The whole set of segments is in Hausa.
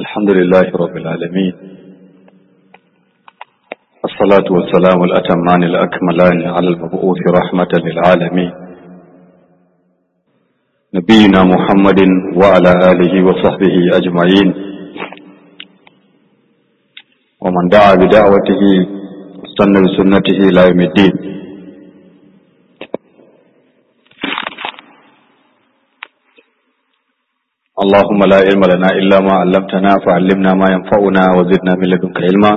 الحمد لله رب العالمين، الصلاة والسلام الأتمان الأكملان على المبعوث رحمة للعالمين نبينا محمد وعلى آله وصحبه أجمعين، ومن دعا بدعوته واستنى بسنته إلى يوم الدين. اللهم لا علم لنا إلا ما علمتنا فعلمنا ما ينفعنا وزدنا من لدنك علما.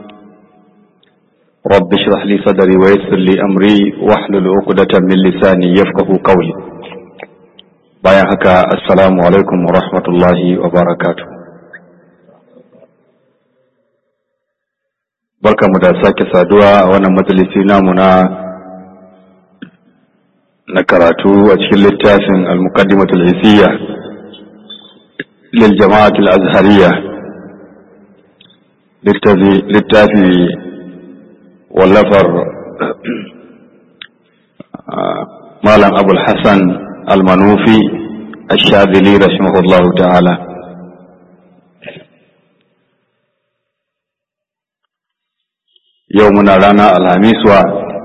رب اشرح لي صدري ويسر لي أمري واحلل عقدة من لساني يفقه قولي. bayan haka assalamu alaikum wa rahmatullahi wa barakatuh. Barkamu da sake saduwa a wannan majalisi namu na karatu a cikin littafin al-muqaddimatul hisiyya lil jama'atul azhariyya, littafi wallafar malam abul hasan al-manufi ash-shadhili rahimahullahu ta'ala. Yau muna rana alhamiswa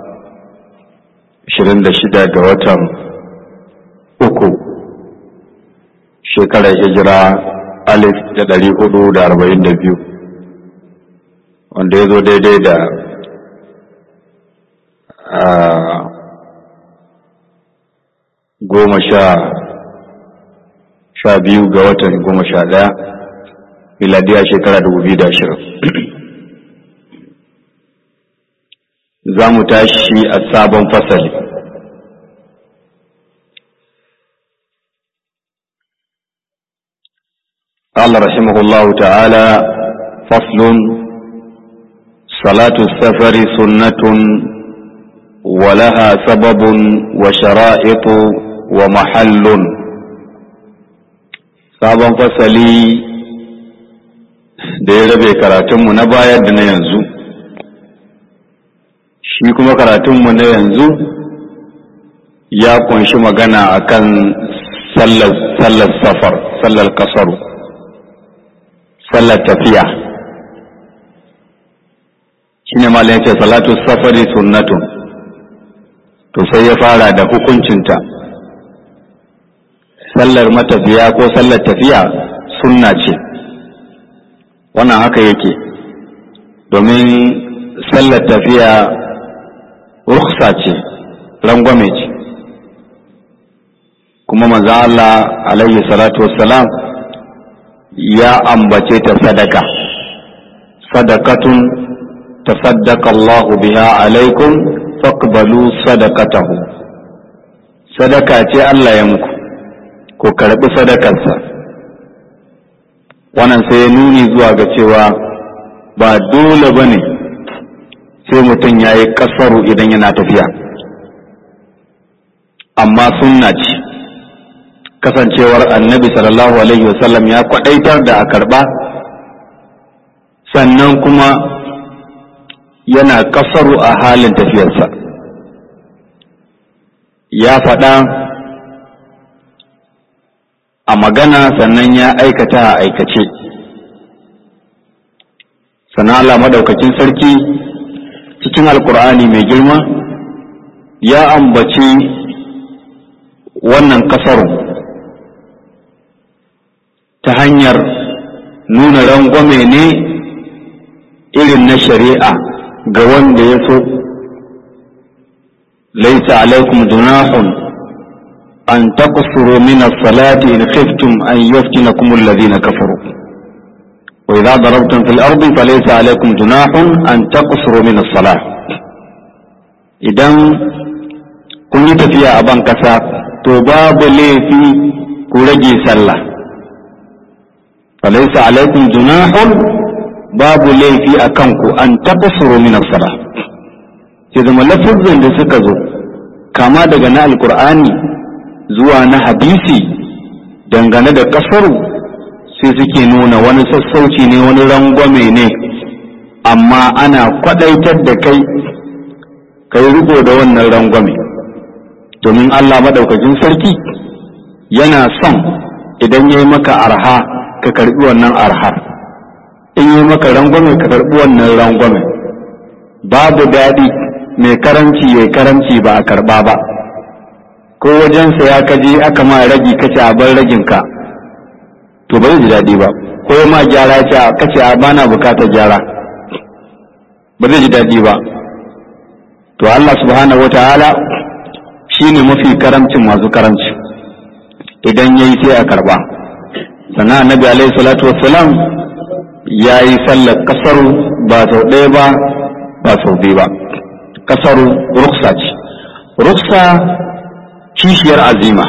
26 ga watan uku shekarar hijira 1442, wanda ya zo daidai da sha biyu ga watan 11 miladiya shekara 2020. za mu tashi a sabon fasali. قال رحمه الله تعالى: فصل: صلاة السفر سنة ولها سبب وشرائط ومحل. sabon fasali da ya rabe karatunmu na baya da na yanzu. Shi kuma karatunmu na yanzu ya kunshi magana akan sallar safar, sallar kasaru, sallar tafiya. Shine malam yace salatu safari sunnatun, to sai ya fara da hukuncinta. Sallar matafiya ko sallar tafiya sunna ce, wannan haka yake, domin sallar tafiya rukhsa ce, rangwame ce, kuma manzo Allah alaihi salatu wassalam ya ambace ta sadaka, sadaqatun tasaddaqa Allahu biha alaikum faqbalu sadaqatahu. Sadaka ce Allah ya muku, ko karbi sadakarsa. Wannan sai ya nuni zuwa ga cewa ba dole bane sai mutum ya yi kasaru idan yana tafiya, amma sunna ce, kasancewar annabi sallallahu alaihi wasallam ya kwadaitar da a karba, sannan kuma yana kasaru a halin tafiyarsa. Ya faɗa a magana, sannan ya aikata a aikace. Sannan Allah madaukakin sarki cikin alkur'ani mai girma ya ambaci wannan kasaru ta hanyar nuna rangwame ne irin na shari'a ga wanda ya so. laisa alaikum junahun an taqsuru min as-salati in khiftum an yaftinakum alladhina kafaru wa idha darabtum fil ardi falaysa alaikum junahun an taqsuru min as-salah. Idan kun yi tafiya a ban kasa, to babu laifi ku rage sallah. falaysa alaikum junahun, babu laifi akan ku an taqsuru min as-salah. sai zama lafazin da suka zo kama daga na alkur'ani zuwa na hadisi dangane da kasaru sai suke nuna wani sassauci ne, wani rangwame ne, amma ana kwadaitar da kai riko da wannan rangwame, domin Allah madaukakin sarki yana son idan yayi maka arha ka karbi wannan arhar, yi maka rangwame ka karɓi wannan rangwame. Babu daɗi mai karamci ya karamci ba a karɓa ba, ko wajensa ya kaje aka ma ragi kace a bar raginka to ba zai ji daɗi ba, ko ma gyara ce kace a bana bukatar gyara ba zai ji daɗi ba. To Allah subhanahu wataala shine mafi karamcin masu karamci, idan yayi sai a karɓa. Sannan annabi alaihi salatu wassalam ya yi sallar kasaru ba sau ɗaya ba sau biyu ba. Kasaru ruksa ce, ruksa kishiyar azima.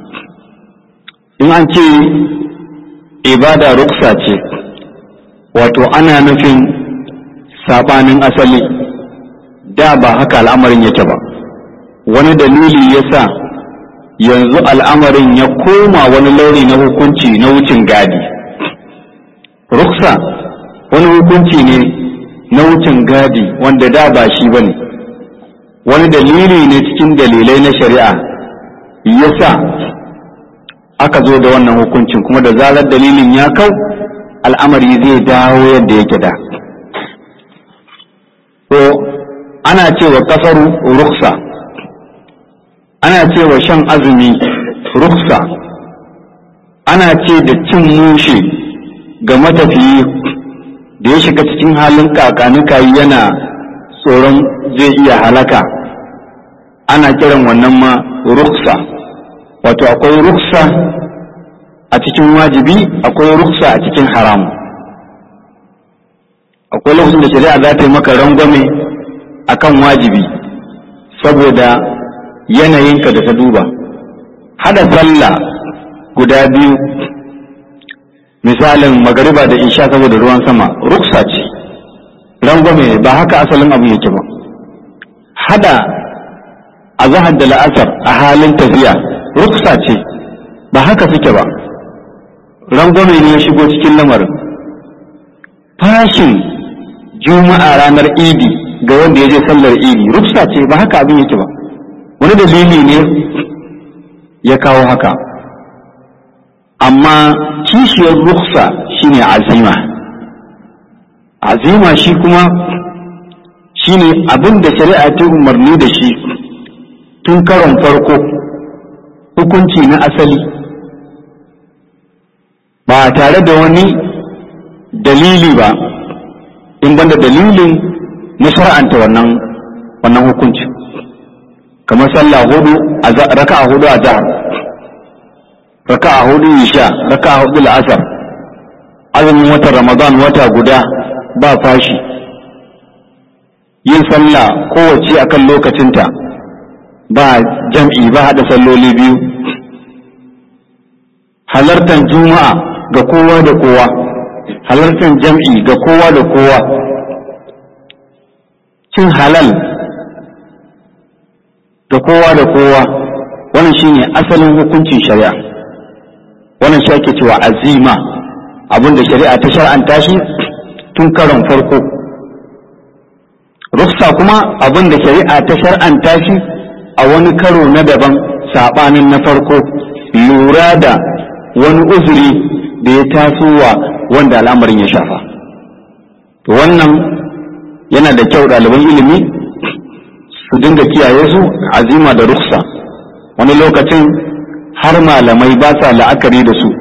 In an ce ibada ruksa ce, wato ana nufin saɓanin asali, da ba haka al'amarin yake ba, wani dalili ya sa yanzu al'amarin ya koma wani launi na hukunci na wucin gadi. Ruksa wani hukunci ne na wucin gadi wanda da ba shi ba ne, wani dalili ne cikin dalilai na shari'a yasa aka zo da wannan hukuncin, kuma da zarar dalilin ya kau al'amari zai dawo yadda yake da. To ana cewa kasaru ruksa, ana cewa shan azumi ruksa, ana ce da cin mushe ga matafiyi da ya shiga cikin halin kakanuka yana tsoron zai iya halaka, ana kiran wannan ma ruksa. Wato akwai ruksa a cikin wajibi, akwai ruksa a cikin haram. Akwai lokacin da shari'a za ta yi maka rangwame akan wajibi saboda yanayinka da ta duba. Hada sallah guda biyu, misalin magariba da isha saboda ruwan sama, ruksa ce, rangwame, ba haka asalin abu yake ba. Hada azhar da la'asar a halin tafiya ruksa ce, ba haka suke ba, rangwame ne ya shigo cikin lamarin. Fashin juma'a ranar idi ga wanda ya je sallar idi ruksa ce, ba haka abin yake ba, wani dalili ne ya kawo haka. Amma kishiyar ruksa shine azima. Azima shi kuma shine abin da shari'a ta umarni da shi tun karon farko, hukunci na asali, ba tare da wani dalili ba, in banda dalilin na shar'anta wannan hukunci. Kamar sallah hudu, raka'a hudu a zahar, raka'a hudu isha, raka'a hudu la'asar, azumin watan Ramadan wata guda ba fashi, yin sallah kowace akan lokacinta, ba jam'i, ba haɗa salloli biyu, halartar juma'a ga kowa da kowa, halartar jam'i ga kowa da kowa, cin halal ga kowa da kowa. Wannan shine asalin hukuncin shari'a, wannan shi ake cewa azima, abinda shari'a ta shar'anta shi tun karon farko. Ruksa kuma abinda shari'a ta shar'anta shi a wani karo na daban saɓanin na farko, lura da wani uzuri da ya tasowa wanda al'amarin ya shafa. To wannan yana da kyau ɗaliban ilimi su dinga kiyaye su, azima da ruksa. Wani lokacin har malamai ba sa la'akari da su,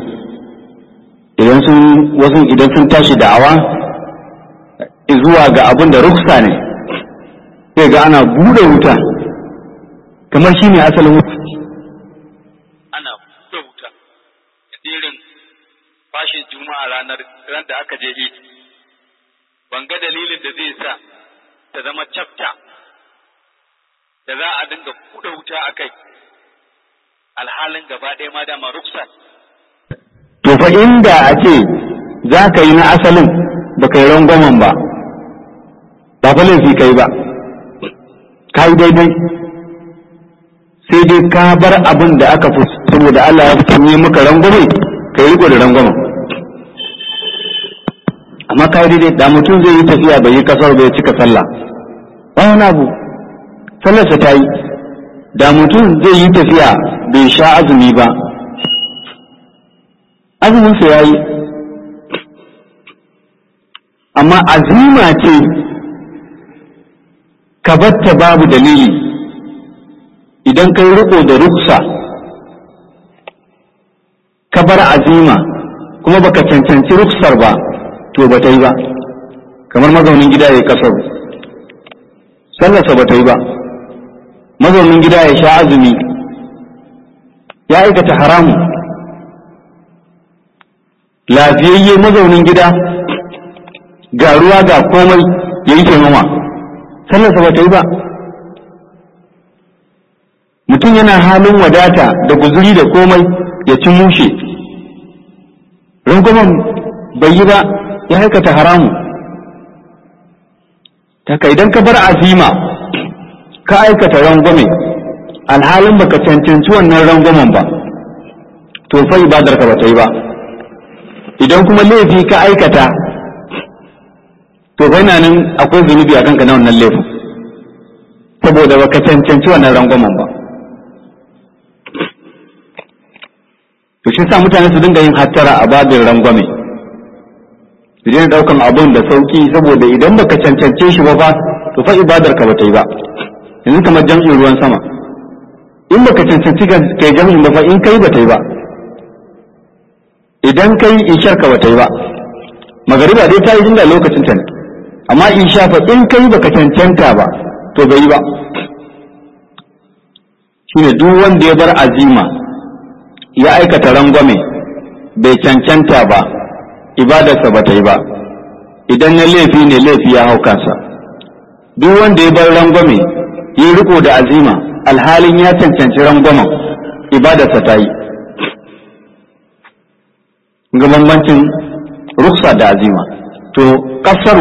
idan sun tashi da'awa zuwa ga abin da ruksa ne, sai ga ana buɗe wuta kamar shi ne asalin hukunci, ana buɗe wuta irin fashin juma'a ran da aka je idi. Ban ga dalilin da zai sa ta zama chapter da za a dinga buɗe wuta a kai, alhalin gaba ɗaya ma dama ruksa. To fa inda a ce za ka yi na asalin ba ka yi rangwamen ba fa laifi kai ba, ka yi daidai, sai dai ka bar abin da aka fi saboda Allah ya fi maka rangwame, ka yi riko da rangwamen. Amma ka yi daidai, da mutum zai yi tafiya bai yi kasar bai cika sallah, ba wani abu, sallarsa ta yi. Da mutum zai yi tafiya bai sha azumi ba, azuminsa ya yi. amma azima ce ka batta babu dalili. Idan kai riko da ruksa ka bar azima kuma baka cancanci ruksar ba to ba ta yi ba. Kamar mazaunin gida ya kasar sallarsa ba ta yi ba. Mazaunin gida ya sha azumi ya aikata haramu. Lafiyayye mazaunin gida ga ruwa ga komai ya yi taimama sallarsa ba ta yi ba. Mutum yana halin wadata da guzuri da komai ya ci mushe, rangwamen bai yi ba, ya aikata haramu. Taka idan ka bar azima ka aikata rangwame alhalin baka cancanci wannan rangwamen ba to fa ibadar ka bata yi ba. Idan kuma laifi ka aikata to fa nan akwai zunubi a kanka na wannan laifin saboda baka cancanci wannan rangwamen ba. To shi sa mutane su dinga yin hattara a babin rangwame, su daina daukan abun da sauki saboda idan baka cancance shi ba to fa ibadar ka bata yi ba. Yanzu kamar jam'in ruwan sama, in baka cancanci kai jam'in ba fa in kai bata yi ba. Idan kai ishar ka bata yi ba. Magariba dai ta yi inda lokacin ta ne, amma isha fa in kai baka cancanta ba to bai yi ba. Shine duk wanda ya bar azima ya aikata rangwame bai cancanta ba ibadarsa bata yi ba. Idan na laifi ne laifi ya hau kansa. Duk wanda ya bar rangwame yi riko da azima alhalin ya cancanci rangwamen ibadarsa ta yi. Ga bambancin ruksa da azima. To kasaru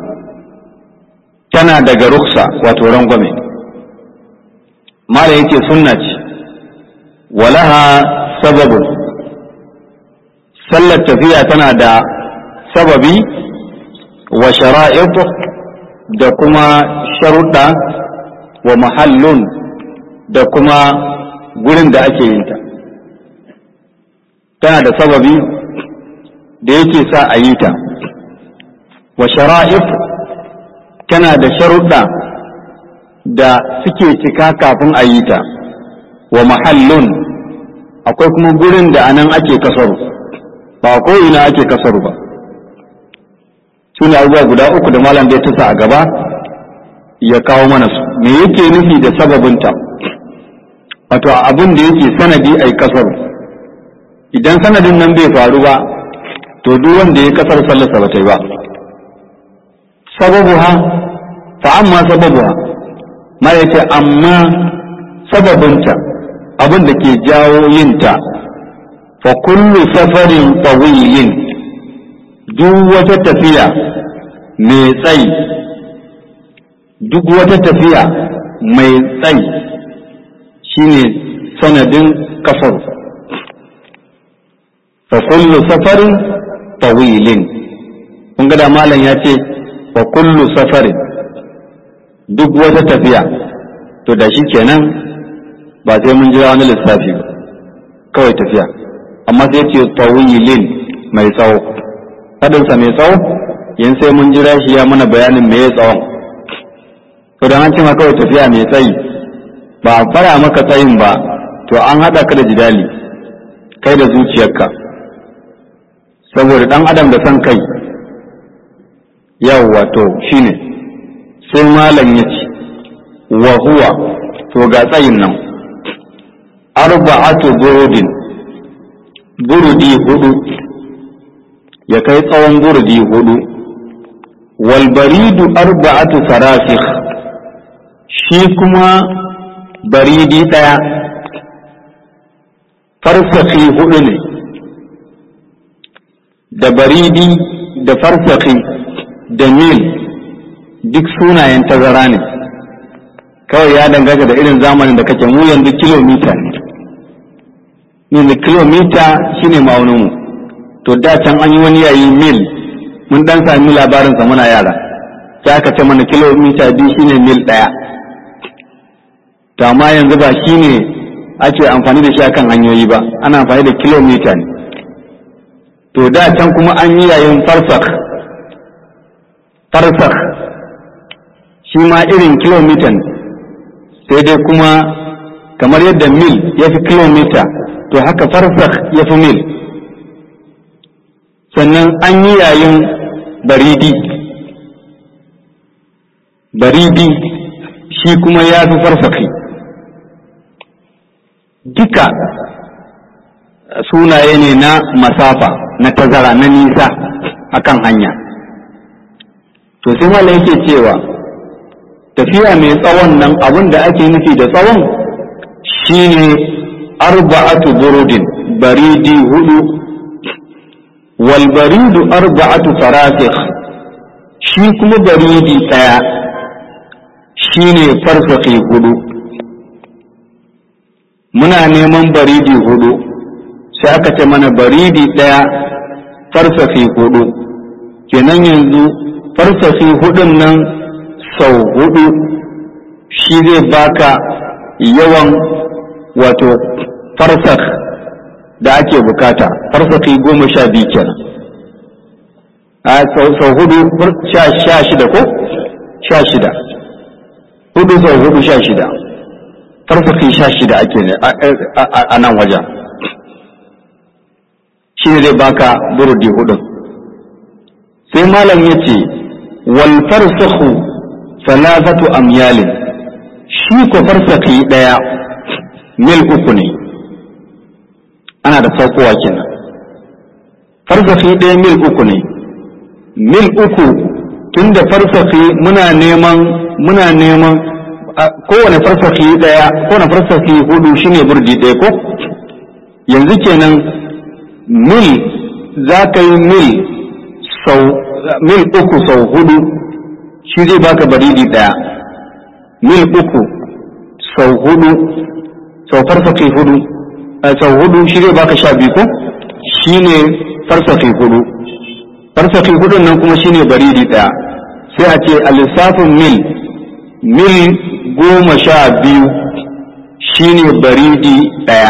tana daga ruksa wato rangwame. Mala yake sunna ce walaha sababun, sallar tafiya tana da sababi wa shara'iq da kuma sharuɗa wa mahallun da kuma gurin da ake yin ta. Tana da sababi da yake sa a yi ta, wa shara'iq tana da sharuɗa da suke cika kafin a yi ta, wa mahallun akwai kuma gurin da anan ake kasaru, ba ko ina ake kasaru ba. Suna abubuwa guda uku da malam bai tasa a gaba ya kawo mana su. Me yake nufi da sababinta? Wato abin da yake sanadi ai kasaru. Idan sanadin nan bai faru ba to duk wanda ya kasar sallarsa ba ta yi ba. Sababuha fa amma sababuha ma yace amma sababinta abin da ke jawo yinta fa kullu safarin tawilin, duk wata tafiya mai tsayi, duk wata tafiya mai tsayi shine sanadin kasar. fa kullu safarin tawilin, kun ga da malam ya ce fa kullu safarin, duk wata tafiya, to da shi kenan ba sai mun jira wani lissafi ba, kawai tafiya. Amma sai ce tawilin mai tsawo, faɗinsa mai tsawo yin sai mun jira shi ya mana bayanin me ya tsawon. To da an ce ma kawai tafiya mai tsayi ba a fara maka tsayin ba to an haɗa ka da jidali kai da zuciyarka, saboda ɗan adam da san kai. Yawwa to shine sai malam ya ce wa huwa, to ga tsayin nan arba'atu burudin, burudi hudu, ya kai tsawon burudi hudu. Wal baridu arba'atu sarasikh, shi kuma baridi daya farsakhi hudu ne. Da baridi da farsakhi da mil duk sunayen tazara ne, kawai ya danganta da irin zamanin da kake. Mu yanzu kilomita ne, yanzu kilomita shine ma'auninmu. To da can an yi wani yayi mil, mun dan sami labarinsa muna yara, sai aka ce mana kilomita 2 shine mil 1. To amma yanzu ba shine ake amfani da shi akan hanyoyi ba, ana amfani da kilomita ne. To da can kuma an yi yayin farsakh, farsakh shi ma irin kilomitan, sai dai kuma kamar yadda mil ya fi kilomita to haka farsakh ya fi mil. Sannan an yi yayin baridi shi kuma ya fi farsakhi. Duka sunaye ne na masafa, na tazara, na nisa akan hanya. To sai malai yake cewa tafiya mai tsawon nan abin da ake nufi da tsawon shine 4 burudin, baridi 4, wal baridu 4 farasikh, shi kuma baridi ɗaya shine farsakhi 4. Muna neman baridi 4 sai aka ce mana baridi ɗaya farsakhi 4, kenan yanzu farsakhi 4 nan sau 4 shi zai baka yawan wato farsakh da ake bukata, farsakhi 12 kenan. Sau 4 16 ko 16, 4 sau 4 16, farsakhi 16 ake ne a nan wajen, shi ne zai baka burudi 4. sai malam yace wal farsakhu 3 amyalin, shi ko farsakhi daya mil 3 ne. Ana da farkowa kenan, farsakhi daya mil 3 ne. Mil 3 tunda farsakhi muna neman kowane farsakhi daya, kowane farsakhi 4 shine burdi daya ko. Yanzu kenan mil za ka yi mil 3 sau 4 shi zai baka baridi daya. Mil 3 sau 4 sau farsakhi 4 sau 4 shi zai baka 12 ko, shine farsakhi 4. Farsakhi 4 nan kuma shine baridi daya. Sai a ce a lissafin mil 12 shine baridi daya.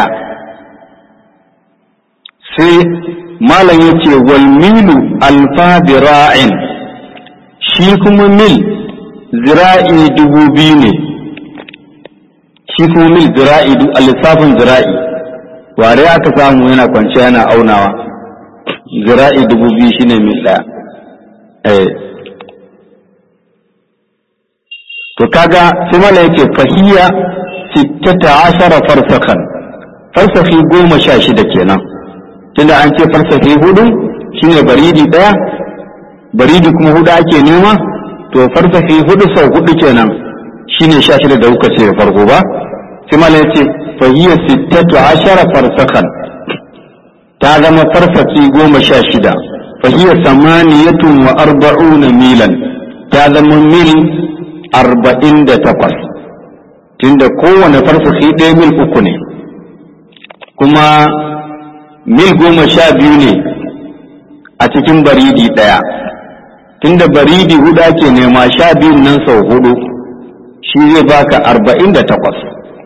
sai malam yace wal milu alfa dira'in, shi kuma mil zira'i 2000 ne. Shi kuma mil zira'i a lissafin zira'i, ware aka samu yana kwance yana aunawa, zira'i 2000 shine mil daya. To kaga sai malam yace fahiya 16 farsakhan, farsakhi 16 kenan. Tunda an ce farsakhi 4 shine baridi daya, baridi kuma 4 ake nema, to farsakhi 4 sau 4 kenan shine 16 da kuka ce farko ba. sai malam yace fa hiya 16 farsakhan, ta zama farsakhi 16. fa hiya 48 milan, ta zama mil 48. tunda kowane farsakhi ɗaya mil 3 ne, kuma mil 12 ne a cikin baridi ɗaya. Tunda baridi 4 ake nema, 12 nan sau 4 shi zai baka 48.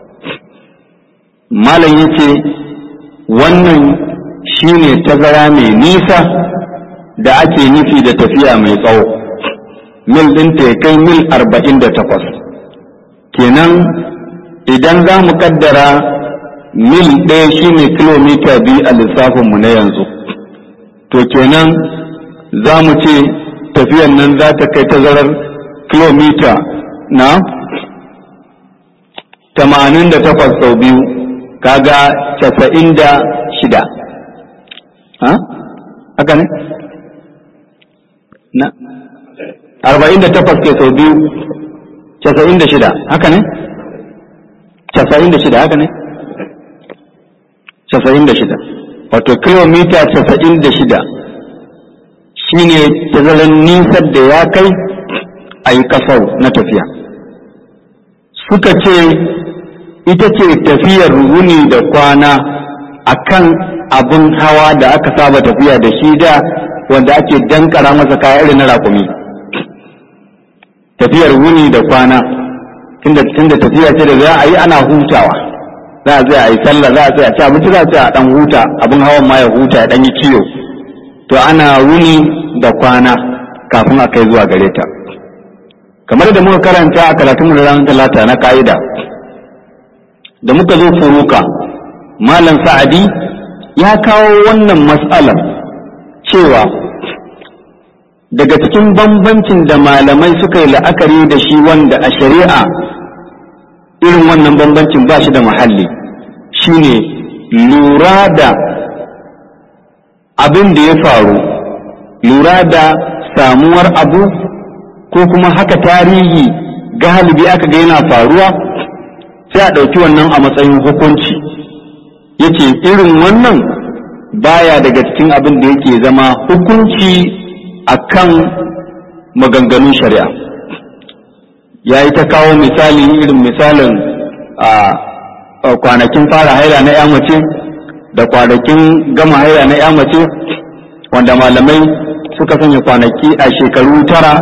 malam yace wannan shine tazara mai nisa da ake nufi da tafiya mai tsawo, mil ɗin ta kai mil 48. kenan idan za mu kaddara mil ɗaya shine kilomita 2 a lissafinmu na yanzu, to kenan za mu ce tafiyan nan za ta kai tazarar kilomita na 88 sau 2, kaga 96. haka ne? na 48 ke sau 2 96, haka ne? 96, haka ne? 96, wato kilomita 96 shine tazaran nisan da ya kai a yi kasar na tafiya. Suka ce ita ce tafiyar wuni da kwana akan abin hawa da aka saba tafiya da shi da, wanda ake dankara masa kaya irin na rakumi. Tafiyar wuni da kwana, tunda tafiya ce da za a yi ana hutawa, za a tsaya a yi sallah, za a tsaya a ci abinci, za a tsaya a dan huta, abin hawan ma ya huta ya dan yi kiyo. To ana wuni da kwana kafin a kai zuwa gare ta. Kamar da muka karanta a karatunmu da ranar talata na ka'ida, da muka zo furuka, Malam Sa'adi ya kawo wannan mas'alar cewa daga cikin bambancin da malamai suka yi la'akari da shi wanda a shari'a irin wannan bambancin ba shi da mahalli, shine lura da abin da ya faru, lura da samuwar abu ko kuma haka tarihi galibi aka ga yana faruwa sai a ɗauki wannan a matsayin hukunci. Yace irin wannan baya daga cikin abin da yake zama hukunci akan maganganun shari'a. Ya yi ta kawo misali irin misalin a kwanakin fara haila na ya mace da kwanakin gama haila na ya mace, wanda malamai suka sanya kwanaki a shekaru tara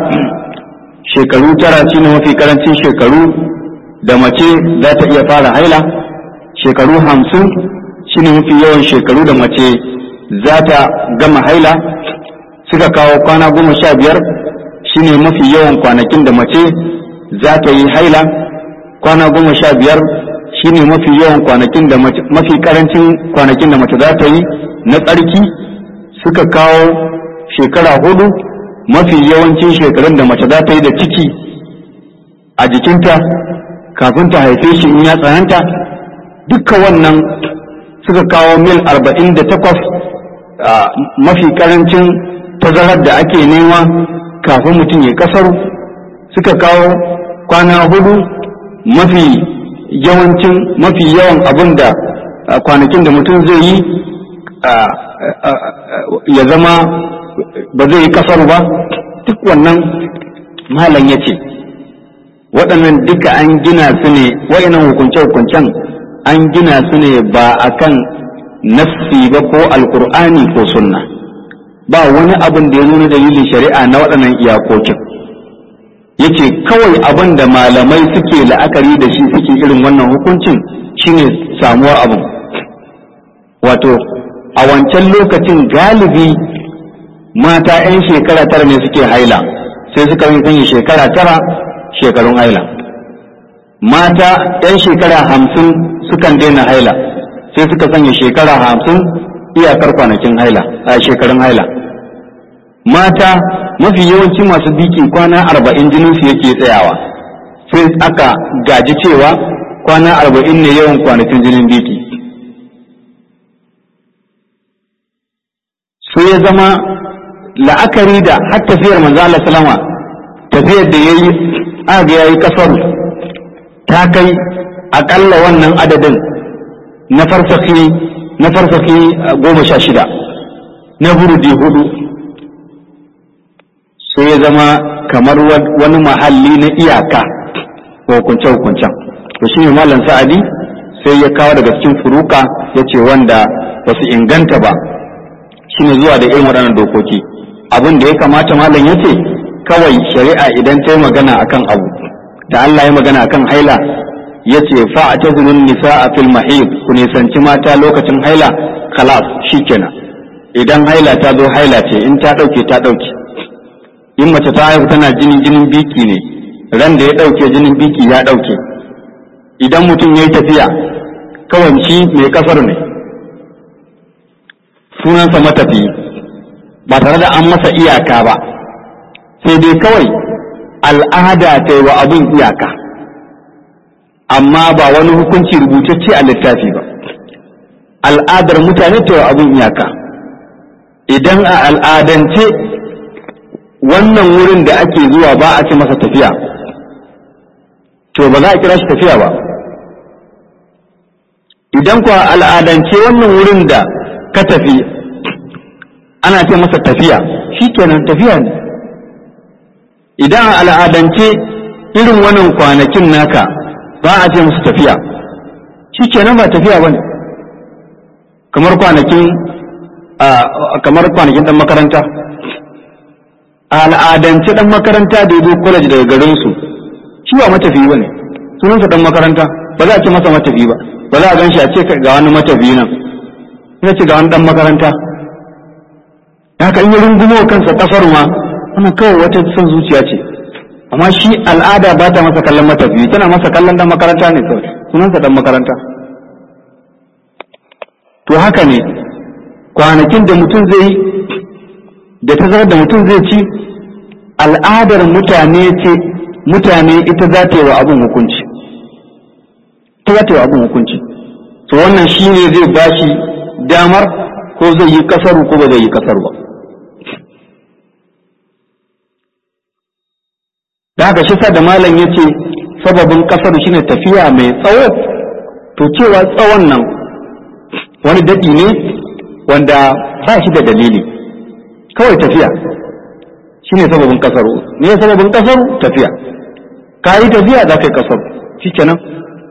shine mafi karancin shekaru da mace za ta iya fara haila, shekaru 50 shine mafi yawan shekaru da mace za ta gama haila. Suka kawo kwana 15 shine mafi yawan kwanakin da mace za ta yi haila, kwana 15 shine mafi yawan kwanakin da mafi karancin kwanakin da mace za ta yi na tsarki. Suka kawo shekara 4 mafi yawancin shekarun da mace za ta yi da ciki a jikinta kafin ta haife shi in ya tsananta. Dukka wannan suka kawo mil 48 mafi karancin tazarar da ake nema kafin mutum ya kasaru. Suka kawo kwana 4 mafi yawan abin da kwanakin da mutum zai yi ya zama ba zai yi kasar ba. Duk wannan malam ya ce waɗannan duka an gina su ne, waɗannan hukunce-hukuncen an gina su ne ba akan nassi ba ko alkur'ani ko sunna, ba wani abin da ya nuna dalilin shari'a na waɗannan iyakokin. Yace kawai abin da malamai suke la'akari da shi suke irin wannan hukuncin shine samuwar abin. Wato a wancan lokacin galibi mata 'yan shekara 9 ne suke haila, sai suka yi sanya shekara 9 shekarun haila. Mata 'yan shekara 50 sukan daina haila, sai suka sanya shekara 50 iyakar kwanakin haila a shekarun haila. Mata mafi yawanci masu biki kwana 40 jininsu yake tsayawa, sai aka gaji cewa kwana 40 ne yawan kwanakin jinin biki. Sai ya zama la'akari da har tafiyar manzo Allah sallama, tafiyar da yayi aga yayi kasar ta kai akalla wannan adadin na farsaki 16 na burudi 4. sai ya zama kamar wani mahalli na iyaka hukunce-hukuncen. To shi ne Malam Sa'adi sai ya kawo daga cikin furuka ya ce wanda ba su inganta ba shi ne zuwa da irin waɗannan dokoki. Abin da ya kamata Malam ya ce kawai shari'a idan ta yi magana akan abu, da Allah ya magana akan haila ya ce fa'atazilun nisa'a fil mahid, ku nisanci mata lokacin haila, khalas shikenan. Idan haila ta zo haila ce, in ta ɗauke ta ɗauke. In mace ta haihu tana jinin biki ne, ran da ya ɗauke jinin biki ya ɗauke. Idan mutum ya yi tafiya kawai shi mai kasar ne, sunansa matafi, ba tare da an masa iyaka ba, sai dai kawai al'ada ta yi wa abin iyaka, amma ba wani hukunci rubutacce a littafi ba. Al'adar mutane ta yi wa abin iyaka. Idan a al'adance wannan wurin da ake zuwa ba a ce masa tafiya, to ba za a kira shi tafiya ba. Idan kuwa al'adance wannan wurin da ka tafi ana ce masa tafiya, shi kenan tafiya ne. Idan a al'adance irin wannan kwanakin naka ba a ce masa tafiya, shi kenan ba tafiya ba ne. Kamar kwanakin ɗan makaranta, a al'adance ɗan makaranta da ya zo college daga garinsu shi ba matafi ba ne, sunansa ɗan makaranta, ba za a ce masa matafi ba, ba za a gan shi a ce ga wani matafi nan, ya ce ga wani ɗan makaranta. Haka in yi rungumo kansa ƙasar ma wannan kawai wata son zuciya ce, amma shi al'ada ba ta masa kallon matafiyi, tana masa kallon dan makaranta ne kawai, sunansa dan makaranta. To haka ne kwanakin da mutum zai yi da tazarar da mutum zai ci, al'adar mutane ita za ta yi wa abin hukunci, to wannan shi ne zai ba shi damar ko zai yi kasaru ko ba zai yi kasaru ba. Da haka shi sa da malam ya ce sababin kasaru shine tafiya mai tsawo, to cewa tsawon nan wani daɗi ne wanda ba shi da dalili, kawai tafiya shine sababin kasaru. Me sababin kasaru? Tafiya. Ka yi tafiya za ka yi kasaru, shikenan.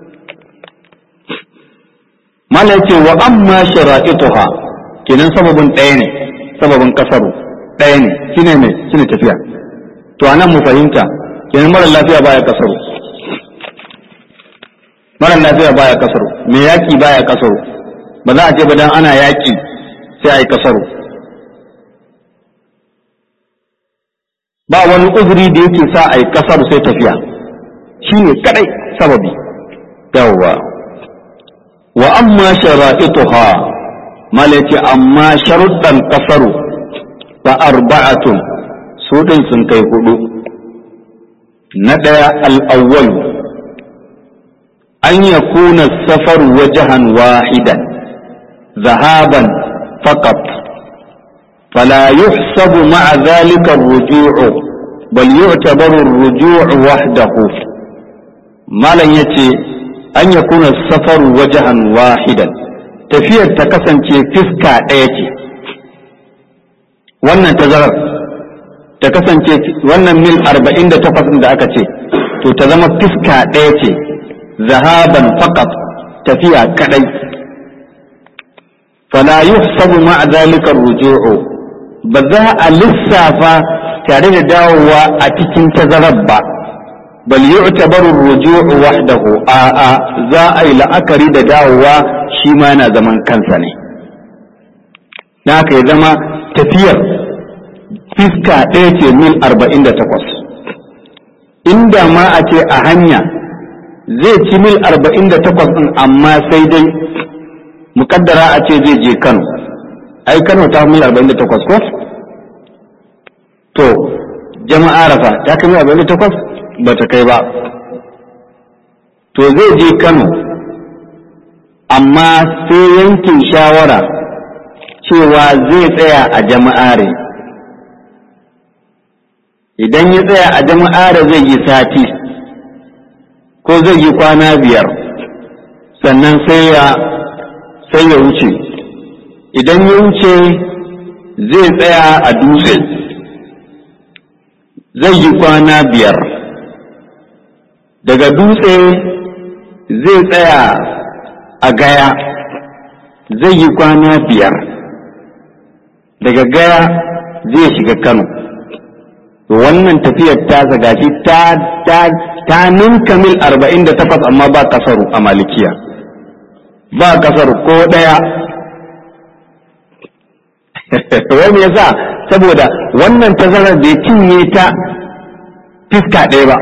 Mala yace wa amma shara'ituha, kenan sababin ɗaya ne, sababin kasaru ɗaya ne, shine tafiya. To anan mu fahimta, kenan mara lafiya baya kasaru, me yaki baya kasaru, ba za a ce ba dan ana yaki sai a yi kasaru. Ba wani uzuri da yake sa a yi kasaru sai tafiya, shine kadai sababi. Yawwa. Wa amma shara'ituha, malaki amma sharuɗan kasaru fa arba'atun, su ɗin sun kai hudu. Na ɗaya al'awwal, an ya kuna safar wajahan wahidan, zahaban faqat, fala yuhsabu ma'a zalika ar-ruju'u, bal yu'tabaru ar-ruju'u wahdahu. Malan yace an ya kuna safar wajahan wahidan, tafiyar ta kasance fiska ɗaya ce, wannan tazarar ta kasance wannan mil 48 da aka ce, to ta zama fiska ɗaya ce, zahaban faqat, tafiya kadai. Fala yuhsabu ma'a zalika ar-ruju'u, ba za a lissafa tare da dawowa a cikin tazarar ba, bal yu'tabaru ar-ruju'u wahdahu, a'a za a yi la'akari da dawowa shi ma yana zaman kansa ne. Na haka ya zama tafiyar fiska ɗaya ce mil 48. Inda ma a ce a hanya zai ci mil 48 ɗin, amma sai dai muƙaddara a ce zai je Kano, ai Kano ta mil 48 ko? To jama'a rafa ta kai mil 48 ba ta kai ba, to zai je Kano, amma sai yankin shawara cewa zai tsaya a jama'are. Idan ya tsaya a jama'are zai yi sati ko zai yi kwana 5, sannan sai ya wuce. Idan ya wuce zai tsaya a dutse, zai yi kwana 5. Daga dutse zai tsaya a Gaya, zai yi kwana 5. Daga Gaya zai shiga Kano. Wannan tafiyar ta gashi ta ninka mil 48, amma ba kasaru a malikiya, ba kasaru ko ɗaya. Wani yasa saboda wannan tazarar bai cinye ta fiska ɗaya ba,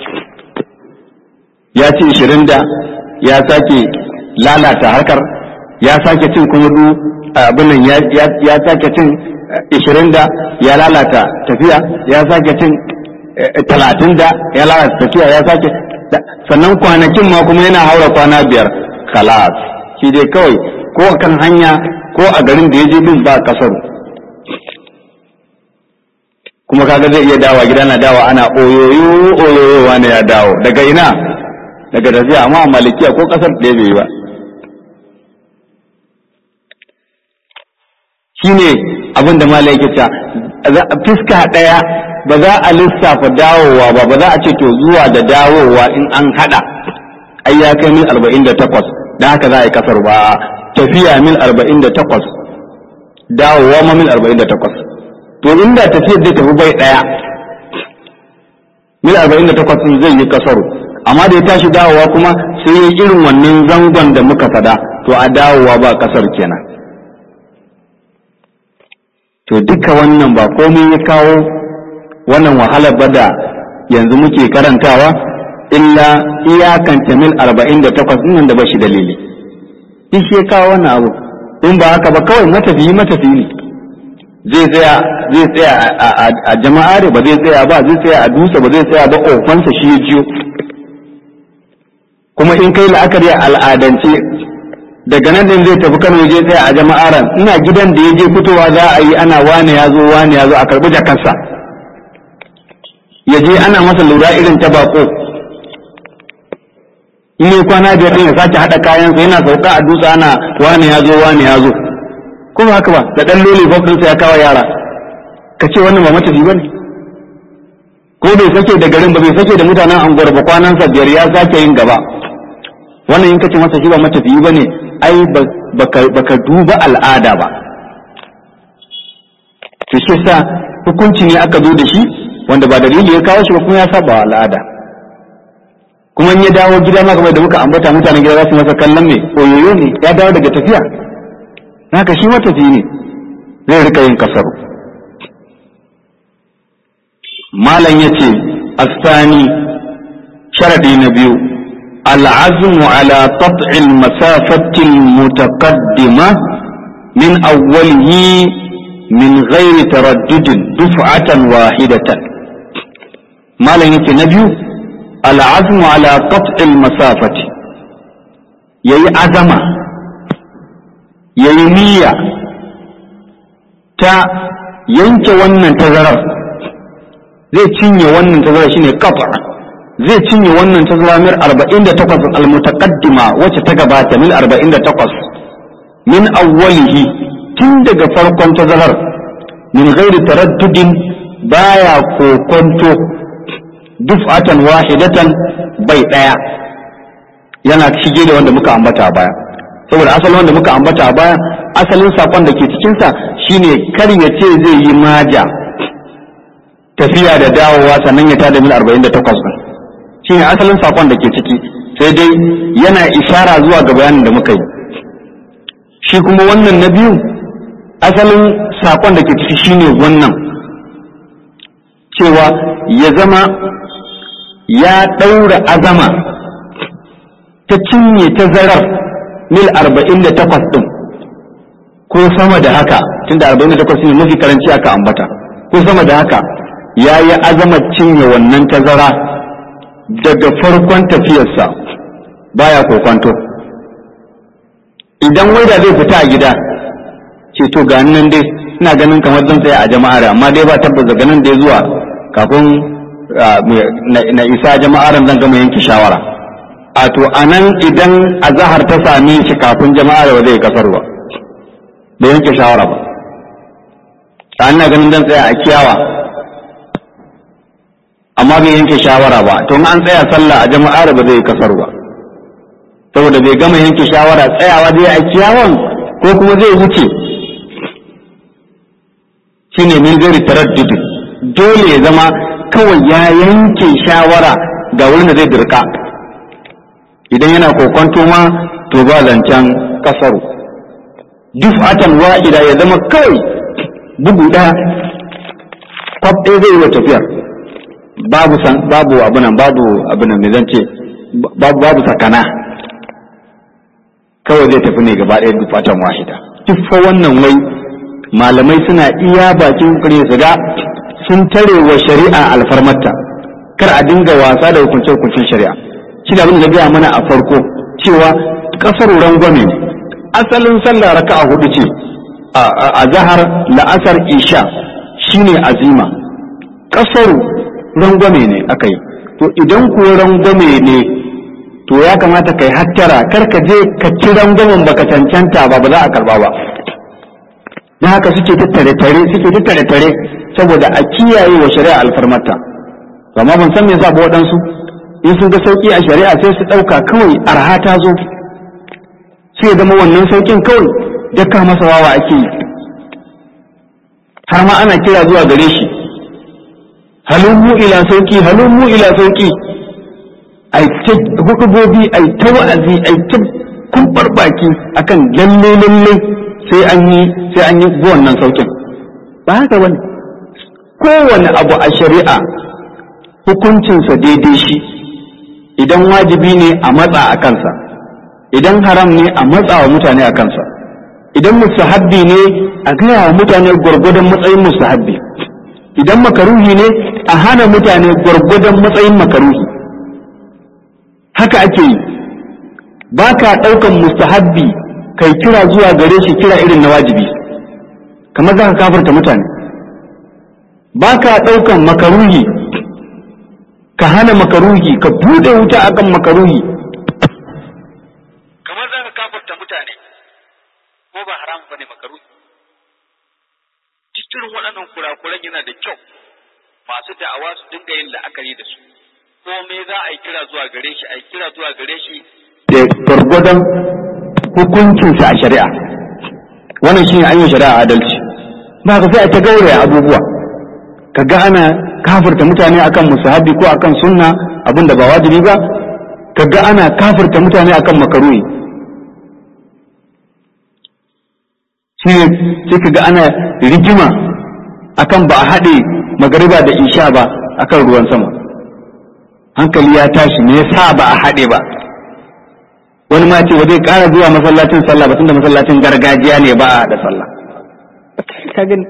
ya ci 20 da ya sake lalata harkar, ya sake cin kuma abin nan ya sake cin 20 da ya lalata tafiya, ya sake cin 30 da ya lalata tafiya, ya sake, sannan kwanakin ma kuma yana haura kwana 5. Khalas, shi dai kawai ko kan hanya ko a garin da ya je din ba kasaru. Kuma kaga zai iya dawa gida na dawa ana oyoyo wani ya dawo daga ina, daga tafiya, amma a malikiya ko kasar ɗaya bai yi ba. Shine abin da malai yake cewa fiska ɗaya ba za a lissafa dawowa ba za a ce to zuwa da dawowa in an hada ai ya kai mil 48, dan haka za a yi kasar ba. Tafiya mil 48, dawowa ma mil 48. To inda tafiyar zai tafi bai ɗaya, mil 48 din zai yi kasaru, amma da ya tashi dawowa kuma sai ya irin wannan zangon da muka fada, to a dawowa ba kasar kenan. To duka wannan ba komai ya kawo wannan wahalar ba da yanzu muke karantawa illa iyakance mil 48 nan da ba shi dalili shi ya kawo wannan abu in ba haka ba kawai matafiyi ne zai tsaya a jama'are ba zai tsaya ba zai tsaya a dutse ba zai tsaya ba ofansa shi ya jiyo kuma in kai la'akari a al'adance daga nan din zai tafi Kano je tsaya a jama'aran ina gidan da ya je fitowa za a yi ana wane ya zo a karbi jakarsa ya je ana masa lura irin ta bako in yi kwana biyar ɗin ya sake haɗa kayansa yana sauka a dutse ana wane ya zo kuma haka ba da ɗan loli ɗinsa ya kawo yara ka ce wannan ba matafi ba ne ko bai sake da garin ba bai sake da mutanen anguwar ba kwanansa biyar ya sake yin gaba wannan in ka ce masa shi ba matafi ba ne ai baka duba al'ada ba to shi sa hukunci ne aka zo da shi wanda ba dalili ya kawo shi ba kuma ya saba wa al'ada kuma in ya dawo gida ma kamar da muka ambata mutanen gida za su masa kallon me oyoyo ne ya dawo daga tafiya haka shi matafi ne zai rika yin kasaru malam yace asani sharadi na biyu العزم على قطع المسافة المتقدمة من أوله من غير تردد دفعة واحدة ما لن يتنبي العزم على قطع المسافة يي عزم يي نية تا ينك ونن تزرر زي تشيني ونن تزرر شيني قطع zai cinye wannan tazara mil 48 al-mutaqaddima wacce ta gabata mil 48 min awwalihi tun daga farkon tazarar min ghairi taraddudin baya kokonto duf'atan wahidatan bai daya yana shige da wanda muka ambata a baya saboda asalin wanda muka ambata a baya asalin sakon da ke cikin sa shine kar ya ce zai yi maja tafiya da dawowa sannan ya tada mil 48 shine asalin sakon da ke ciki sai dai yana ishara zuwa ga bayanin da muka yi shi kuma wannan na biyu asalin sakon da ke ciki shine wannan cewa ya zama ya ɗaura azama ta cinye tazarar mil 48 ɗin ko sama da haka tunda 48 ne mafi karanci aka ambata ko sama da haka ya yi azamar cinye wannan tazara daga farkon tafiyarsa baya kokwanto idan waida zai fita a gida ce to ga nan dai ina ganin kamar zan tsaya a jama'ar amma dai ba tabbas daga nan dai zuwa kafin na isa jama'ar zan gama yanke shawara a to anan idan azhar ta same shi kafin jama'ar ba zai kasar ba bai yanke shawara ba ina ganin zan tsaya a kiyawa amma bai yanke shawara ba to an tsaya sallah a jama'ar ba zai kasar ba saboda bai gama yanke shawara tsayawa zai a kiyawan ko kuma zai wuce shine min gari taraddud dole ya zama kawai ya yanke shawara ga wurin da zai dirka idan yana kokonto ma to ba zancen kasaru duf'atan wa'ida ya zama kawai bugu ɗaya kwaf ɗaya zai yi wa tafiyar babu abunan me zan ce babu sakana kawai zai tafi ne gaba ɗaya dufatan wahida tuffa wannan wai malamai suna iya bakin kokari su ga sun tare wa shari'a alfarmarta kar a dinga wasa da hukuncin shari'a shi da abin da gaya mana a farko cewa kasar rangwame ne asalin sallah raka'a hudu ce a zahar la'asar isha shine azima kasar rangwame ne aka yi to idan kuwa rangwame ne to ya kamata kai hattara kar ka je ka ci rangwamen baka cancanta ba za a karba ba dan haka suke tattare tare saboda a kiyaye wa shari'a alfarmata amma ban san me yasa ba waɗansu in sun ga sauki a shari'a sai su ɗauka kawai arha ta zo sai zama wannan saukin kawai daka masa wawa ake yi har ma ana kira zuwa gare shi halummu ila sauki ai ta hukubobi ai ta wa'azi ai ta kumbar baki akan lalle sai an yi wannan saukin ba haka bane kowane abu a shari'a hukuncinsa daidai shi, idan wajibi ne a matsa a kansa, idan haram ne a matsa wa mutane a kansa, idan mustahabbi ne a gaya wa mutane gwargwadon matsayin mustahabbi, idan makaruhi ne a hana mutane gwargwadon matsayin makaruhi. Haka ake yi, ba ka ɗaukan mustahabbi kai kira zuwa gare shi kira irin na wajibi, kamar za ka kafarta mutane. Ba ka ɗaukan makaruhi ka hana makaruhi, ka buɗe wuta akan makaruhi, kamar za ka kafarta mutane, ko ba haram ba ne makaruhi. Cikin waɗannan kurakuran yana da kyau masu da'awa su dinga yin la'akari da su. Komai za a yi kira zuwa gare shi, a yi kira zuwa gare shi da gwargwadon hukuncinsa a shari'a. Wannan shi ne an yi shari'a adalci. Ba ka sai a ta gauraya abubuwa. Ka ga ana kafirta mutane akan musahabi ko akan sunna abin da ba wajibi ba, ka ga ana kafirta mutane akan makaruhi. Shi ne sai ka ga ana rigima akan ba a haɗe magariba da isha ba akan ruwan sama. Hankali ya tashi, me yasa ba a haɗe ba? Wani ma ce ba zai ƙara zuwa masallacin sallah ba tunda masallacin gargajiya ne ba a haɗa sallah. Ka gani?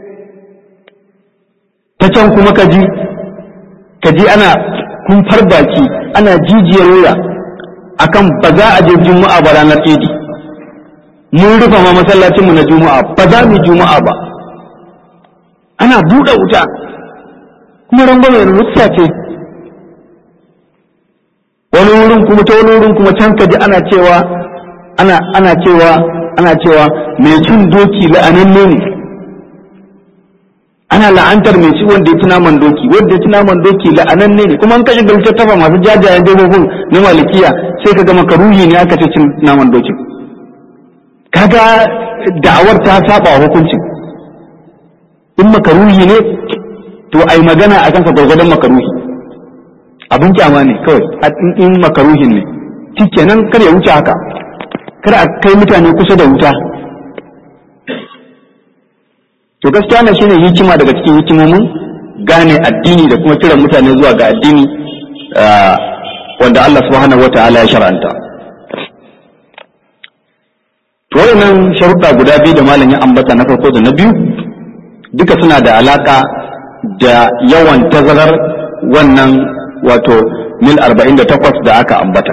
Ta can kuma ka ji ana kumfar baki, ana jijiyar wuya akan ba za a je juma'a ba ranar idi. Mun rufa ma masallacinmu na juma'a, ba za mu juma'a ba. Ana buɗe wuta, kuma rangwame ruksa ce. Wani wurin kuma ta wani wurin kuma can kaji ana cewa mai cin doki la'ananne ne. Ana la'antar mai ci wanda ya ci naman doki, wanda ya ci naman doki la'ananne ne. Kuma an kashe da littattafa masu jajayen dabbobin na malikiya sai ka ga makaruhi ne aka ce cin naman doki. Kaga da'awar ta saba wa hukuncin. In makaruhi ne to ai magana a kansa gwargwadon makaruhi. Abin kyama ne kawai in makaruhin ne, shikenan kar ya wuce haka, kar a kai mutane kusa da wuta. To gaskiya na shine hikima daga cikin hikimomin gane addini da kuma kiran mutane zuwa ga addini wanda Allah subhanahu wataala ya shar'anta. To wannan sharuɗa guda biyu da malam ya ambata, na farko da na biyu, duka suna da alaka da yawan tazarar wannan wato mil 48 da aka ambata.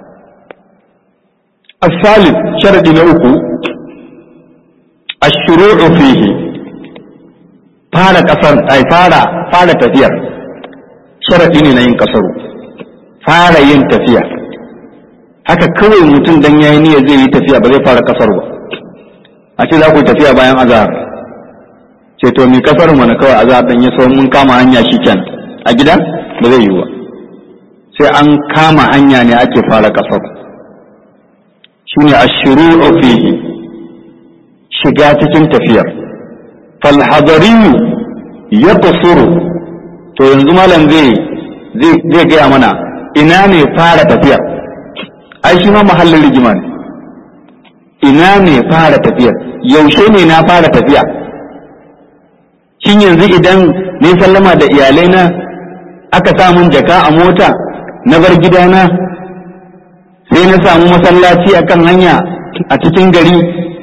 As-salis, sharadi na uku, ash-shuru'u fihi, fara kasar ai fara tafiyar. Sharadi ne na yin kasaru, fara yin tafiya. Haka kawai mutum dan yayi niyya zai yi tafiya ba zai fara kasar ba. A ce za ku tafiya bayan azhar, ce to mi kasar mana kawai azhar dan ya so mun kama hanya shikenan. A gida ba zai yi ba, sai an kama hanya ne ake fara kasar. Shine ash-shuru'u fihi, shiga cikin tafiyar. Fal hadariyu yaqsuru, to yanzu malam zai gaya mana ina ne fara tafiyar. Ai shi ma mahallin rigima ne. Ina ne fara tafiyar? Yaushe ne na fara tafiya? Shin yanzu idan ne sallama da iyalai na aka sa mun jaka a mota na bar gidana sai na samu masallaci akan hanya a cikin gari,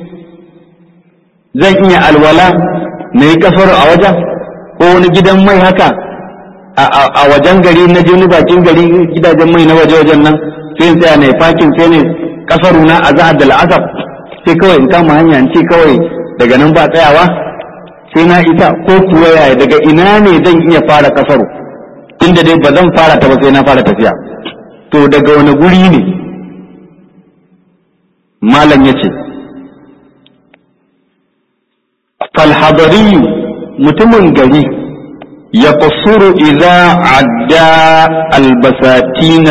zan iya alwala na yi kasar a wajen, ko wani gidan mai haka a wajen gari na je ni bakin gari gidajen mai na wajen nan sai in tsaya na yi fakin sai ne kasaru na a zahar da la'asar, sai kawai in kama hanya in ce kawai daga nan ba tsayawa sai na isa, ko kuwa yaya daga ina ne zan iya fara kasaru? Inda dai ba zan fara ta ba sai na fara tafiya. To daga wani guri ne? Malam yace falhadari, mutumin gari, ya qasuru idza adda albasatin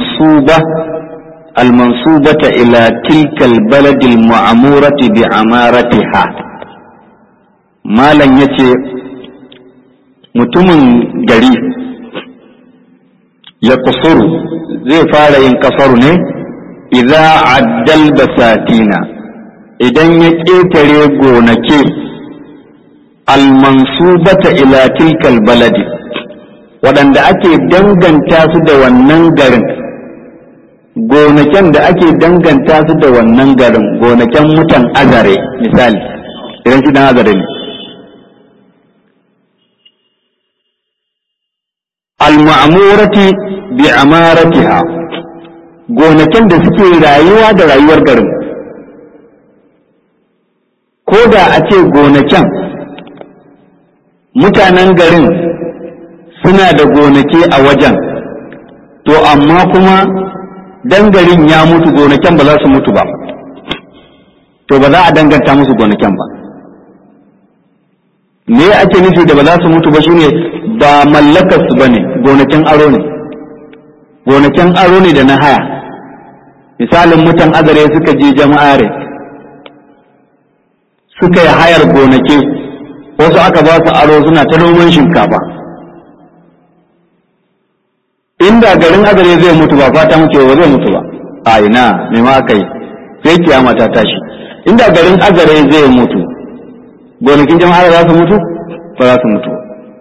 almansubata ila tilka albalad almu'amurati bi amaratiha. Malam yace mutumin gari ya kusuru zai fara yin kasaru ne idza addal basatina, idan ya ƙetare gonake almansubata ila tilkal baladi waɗanda ake danganta su da wannan garin, gonaken da ake danganta su da wannan garin, gonaken mutan azare misali, idan shi dan azare ne. Al-ma'murati bi amaratiha, gonaken da suke rayuwa da rayuwar garin, ko da a ce gonaken mutanen garin suna da gonake a wajen, to amma kuma dan garin ya mutu gonaken ba za su mutu ba, to ba za a danganta musu gonaken ba. Me ake nufi da ba za su mutu ba shine ba mallakar su bane, gonakin aro ne, gonakin aro ne da na haya. Misalin mutan azare suka je jama'are suka yi hayar gonake, wasu aka ba su aro suna ta noman shinkafa. Inda garin azare zai mutu ba fata muke ba zai mutu ba, a ina me ma aka yi sai kiyama ta tashi. Inda garin azare zai mutu gonakin jama'a za su mutu ba za su mutu.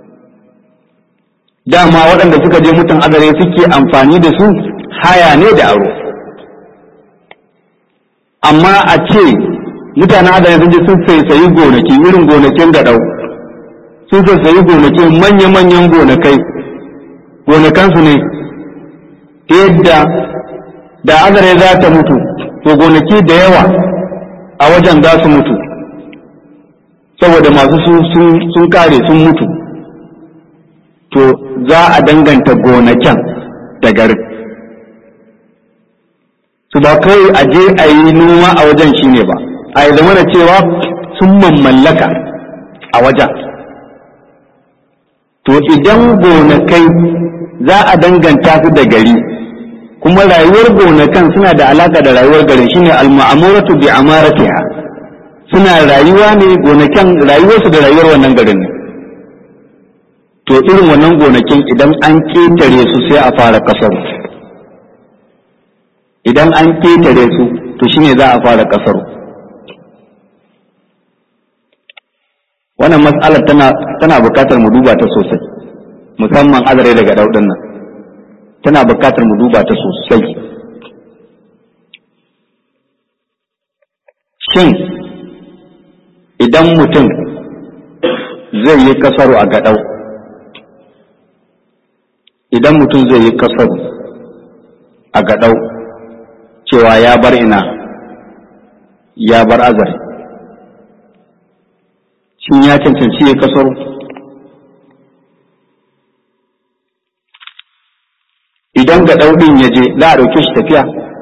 Dama waɗanda suka je mutan azare suke amfani da su haya ne da aro. Amma a ce mutanen azare sun je sun sayi gonaki irin gonakin gadau, sun sayi gonaki manya-manyan gonakai, gonakansu ne, ta yadda da azare za ta mutu to gonaki da yawa a wajen za su mutu saboda masu sun kare sun mutu, to za a danganta gonaken da garin. Su ba kawai a je a yi noma a wajen shi ne ba, a yi zama da cewa sun mallaka a wajen. To idan gonakai za a danganta su da gari, kuma rayuwar gonakan suna da alaka da rayuwar garin, shine al-ma'muratu bi amaratiha, suna rayuwa ne gonakan rayuwarsu da rayuwar wannan garin ne. To irin wannan gonakin idan an ketare su sai a fara kasaru, idan an ketare su to shine za a fara kasaru. Wannan mas'alar tana bukatar mu duba ta sosai, musamman azare daga daudin nan tana bukatar mu duba ta sosai. Shin idan mutum zai yi kasaru a gadau, idan mutum zai yi kasaru a gadau cewa ya bar ina, ya bar azare, shin ya cancanci ya kasaru? Idan ga ɗauɗin ya je za a ɗauke shi tafiya,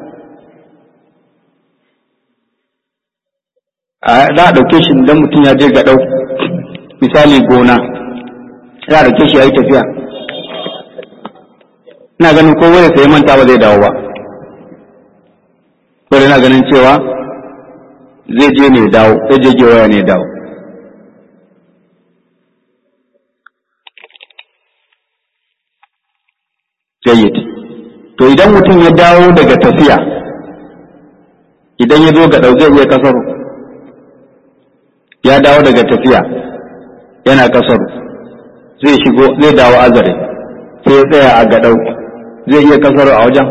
za a ɗauke shi idan mutum ya je ga ɗau misali gona, za a ɗauke shi ya yi tafiya. Ina ganin kowa ya sai manta ba zai dawo ba, ko ina ganin cewa zai je ne dawo, zai je gewaya ne dawo. Jayyid. To idan mutum ya dawo daga tafiya, idan ya zo ga ɗau zai iya kasaru, ya dawo daga tafiya yana kasaru, zai shigo zai dawo azare sai ya tsaya a gaɗau, zai iya kasaru a wajen?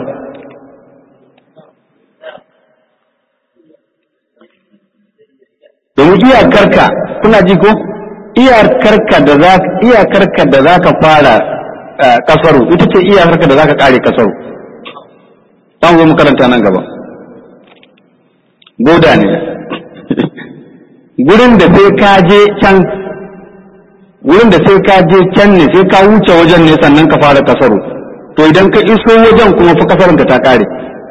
Domin iyakarka kuna ji ko iyakarka da za ka fara kasaru ita ce iyakarka da za ka kare kasaru. Za mu zo mu karanta nan gaba. Goda ne gurin da sai ka je can, gurin da sai ka je can ne, sai ka wuce wajen ne sannan ka fara kasaru. To idan ka iso wajen kuma fa kasarunka ta kare.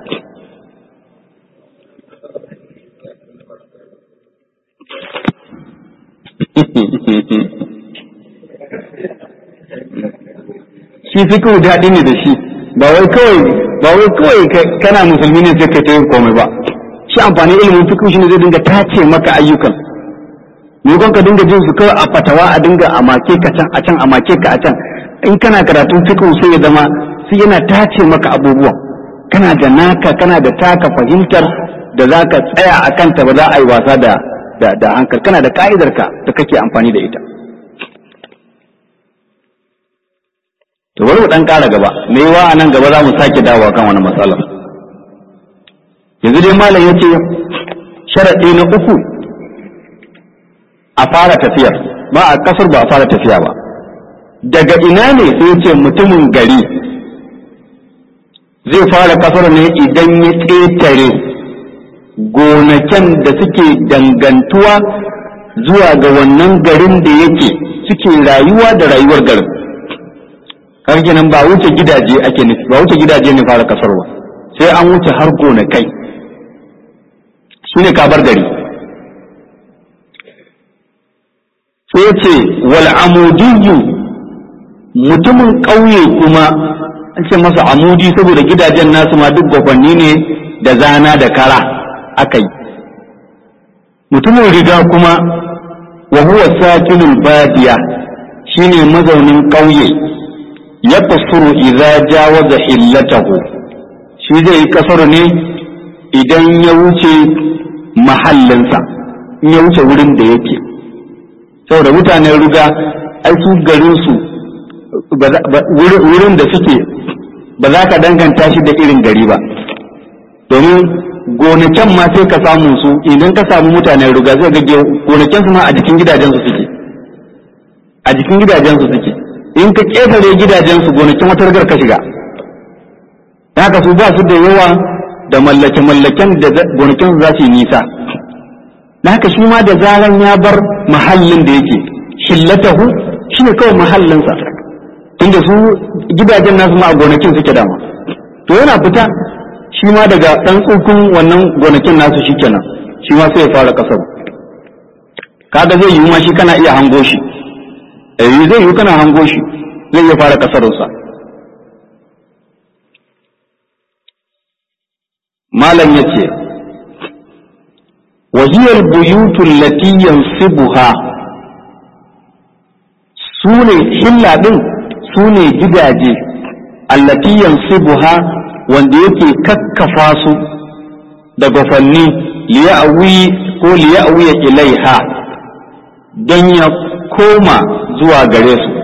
Shi fiqhu daɗi ne da shi, ba wai kawai kana musulmi ne sai ka ta yin komai ba. Shi amfani ilimin fiqhu shine zai dinga tace maka ayyukan. Me ka dinga jin su kawai a fatawa a dinga a make ka can a can a make ka a can. In kana karatun fiqhu sai ya zama sai yana tace maka abubuwan. Kana da naka, kana da taka fahimtar da zaka tsaya a kanta, ba za a yi wasa da hankali. Kana da ka'idarka da kake amfani da ita. to bari mu dan ƙara gaba me yawa a nan gaba za mu sake dawowa kan wani matsalar. Yanzu dai malam yace sharaɗi na uku a fara tafiyar, ba a kasar ba a fara tafiya ba. Daga ina ne sai yace mutumin gari zai fara kasar ne idan ya ƙetare gonaken da suke dangantuwa zuwa ga wannan garin da yake suke rayuwa da rayuwar garin. Karki nan ba wuce gidaje ake nufi, ba wuce gidaje ne fara kasarwa, sai an wuce har gonakai shine kabar gari. Sai ce wal amudiyyu, mutumin ƙauye kuma an ce masa amudi saboda gidajen nasu ma duk gwakwanni ne da zana da kara akai. Mutumin riga kuma wa huwa sakinul badiya, shine mazaunin ƙauye, ya kasuru idza jawaza illatahu, shi zai yi kasar ne idan ya wuce mahallinsa, in ya wuce wurin da yake. Saboda mutanen riga ai su garin su wurin da suke ba za ka danganta shi da irin gari ba, domin gonaken ma sai ka samu su, idan ka samu mutanen riga zai ga gonaken su ma a jikin gidajen su suke, a jikin gidajen su suke. In ka ƙetare gidajensu gonakin wata rigar ka shiga, haka su ba su da yawa da mallake-mallaken da gonakin za su yi nisa. Haka shi ma da zaran ya bar mahallin da yake, shillatahu shi ne kawai mahallinsa, tunda su gidajen nasu ma a gonakin suke dama. To yana fita shi ma daga ɗan tsukun wannan gonakin nasu shi kenan, shi ma sai ya fara kasar. Kaga zai yi ma shi kana iya hango shi. Zai yi kana hango shi, zai iya fara kasarsa. Malam ya ce, wahiyar buyutun latiyan sibuha, su ne hilla ɗin, su ne gidaje, allatiyan sibuha wanda yake kakkafa su da gwafanni liya'awiya ilaiha don ya koma zuwa gare su.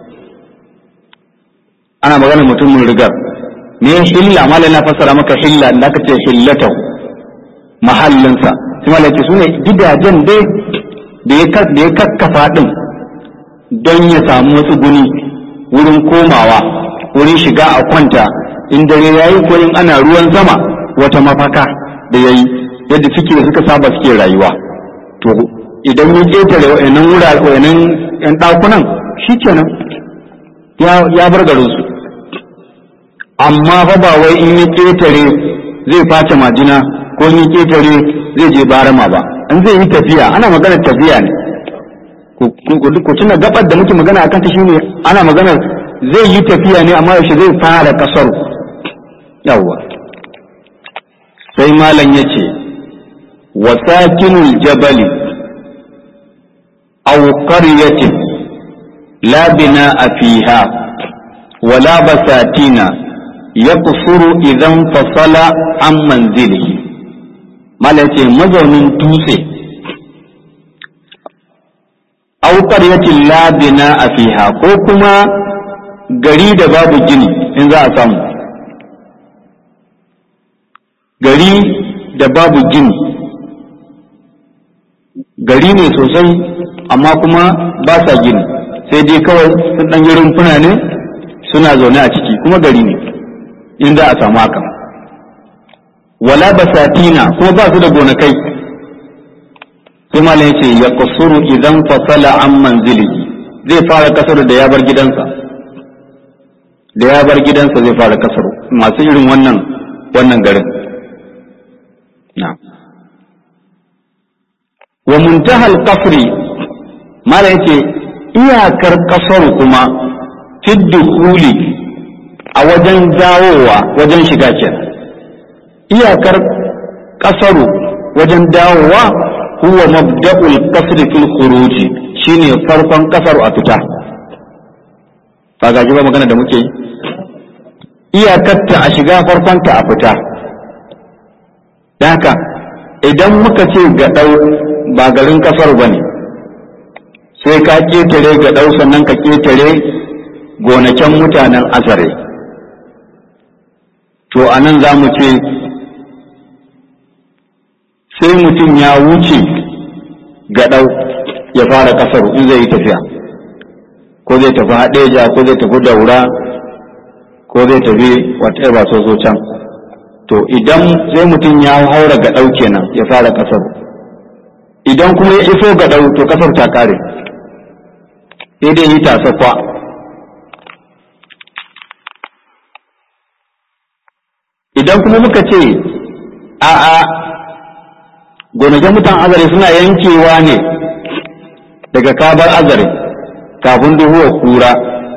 Ana magana mutumin rigar ne hilla, malai na fassara maka hilla da aka ce hillata mahallinsa, sai malai ce su ne gidajen dai da ya kakkafa din don ya samu wasu guni, wurin komawa, wurin shiga a kwanta in dare yayi ko in ana ruwan sama, wata mafaka da yayi yadda suka saba suke rayuwa. To idan ya ƙetare wa'annan wurare wa'annan ‘yan ɗakunan shi kenan ya bar garinsu, amma fa ba wai in ya ƙetare zai face majina ko in ya ƙetare zai je barama ba. In zai yi tafiya, ana maganar tafiya ne, ku tuna gabar da muke magana akan ta shine ana maganar zai yi tafiya ne, amma yaushe zai fara kasar. Yawwa sai malam ya ce wa sakinul jabali أو قرية لا بناء فيها ولا بساتين يقصر إذا انفصل عن منزله. ما لتي مزون توسي أو قرية لا بناء فيها كوكما غريد باب الجني إن ذا أسام غريد باب الجني gari ne sosai amma kuma ba sa gini, sai dai kawai sun ɗan yi rumfuna ne suna zaune a ciki, kuma gari ne in za a samu haka. Wala basatina kuma ba su da gonakai. Sai malam yace ya kasuru idan fasala an manzili, zai fara kasar da ya bar gidansa, da ya bar gidansa zai fara kasar masu irin wannan garin. Na'am. Wa muntahal qasri, mala yace iyakar kasar kuma fi dukhuli a wajen dawowa, wajen shiga kenan. Iyakar kasaru wajen dawowa huwa mabda'ul qasri fil khuruj, shine farkon kasaru a fita. Ba gaji ba magana da muke yi, iyakarta a shiga, farkonta a fita. Da haka idan muka ce ga ba garin kasar ba ne, sai ka ƙetare ga ɗau sannan ka ƙetare gonakin mutanen azare, to a nan za mu ce sai mutum ya wuce gaɗau ya fara ƙasar in zai yi tafiya, ko zai tafi haɗeja ko zai tafi daura ko zai tafi whatever so can. To idan sai mutum ya haura gaɗau kenan ya fara ƙasar, idan kuma ya iso gaɗau to ƙasar ta ƙare, sai dai yi tasakwa. Idan kuma muka ce a'a gonakin mutan azare suna yankewa ne daga kabar azare kafin duhuwa kura,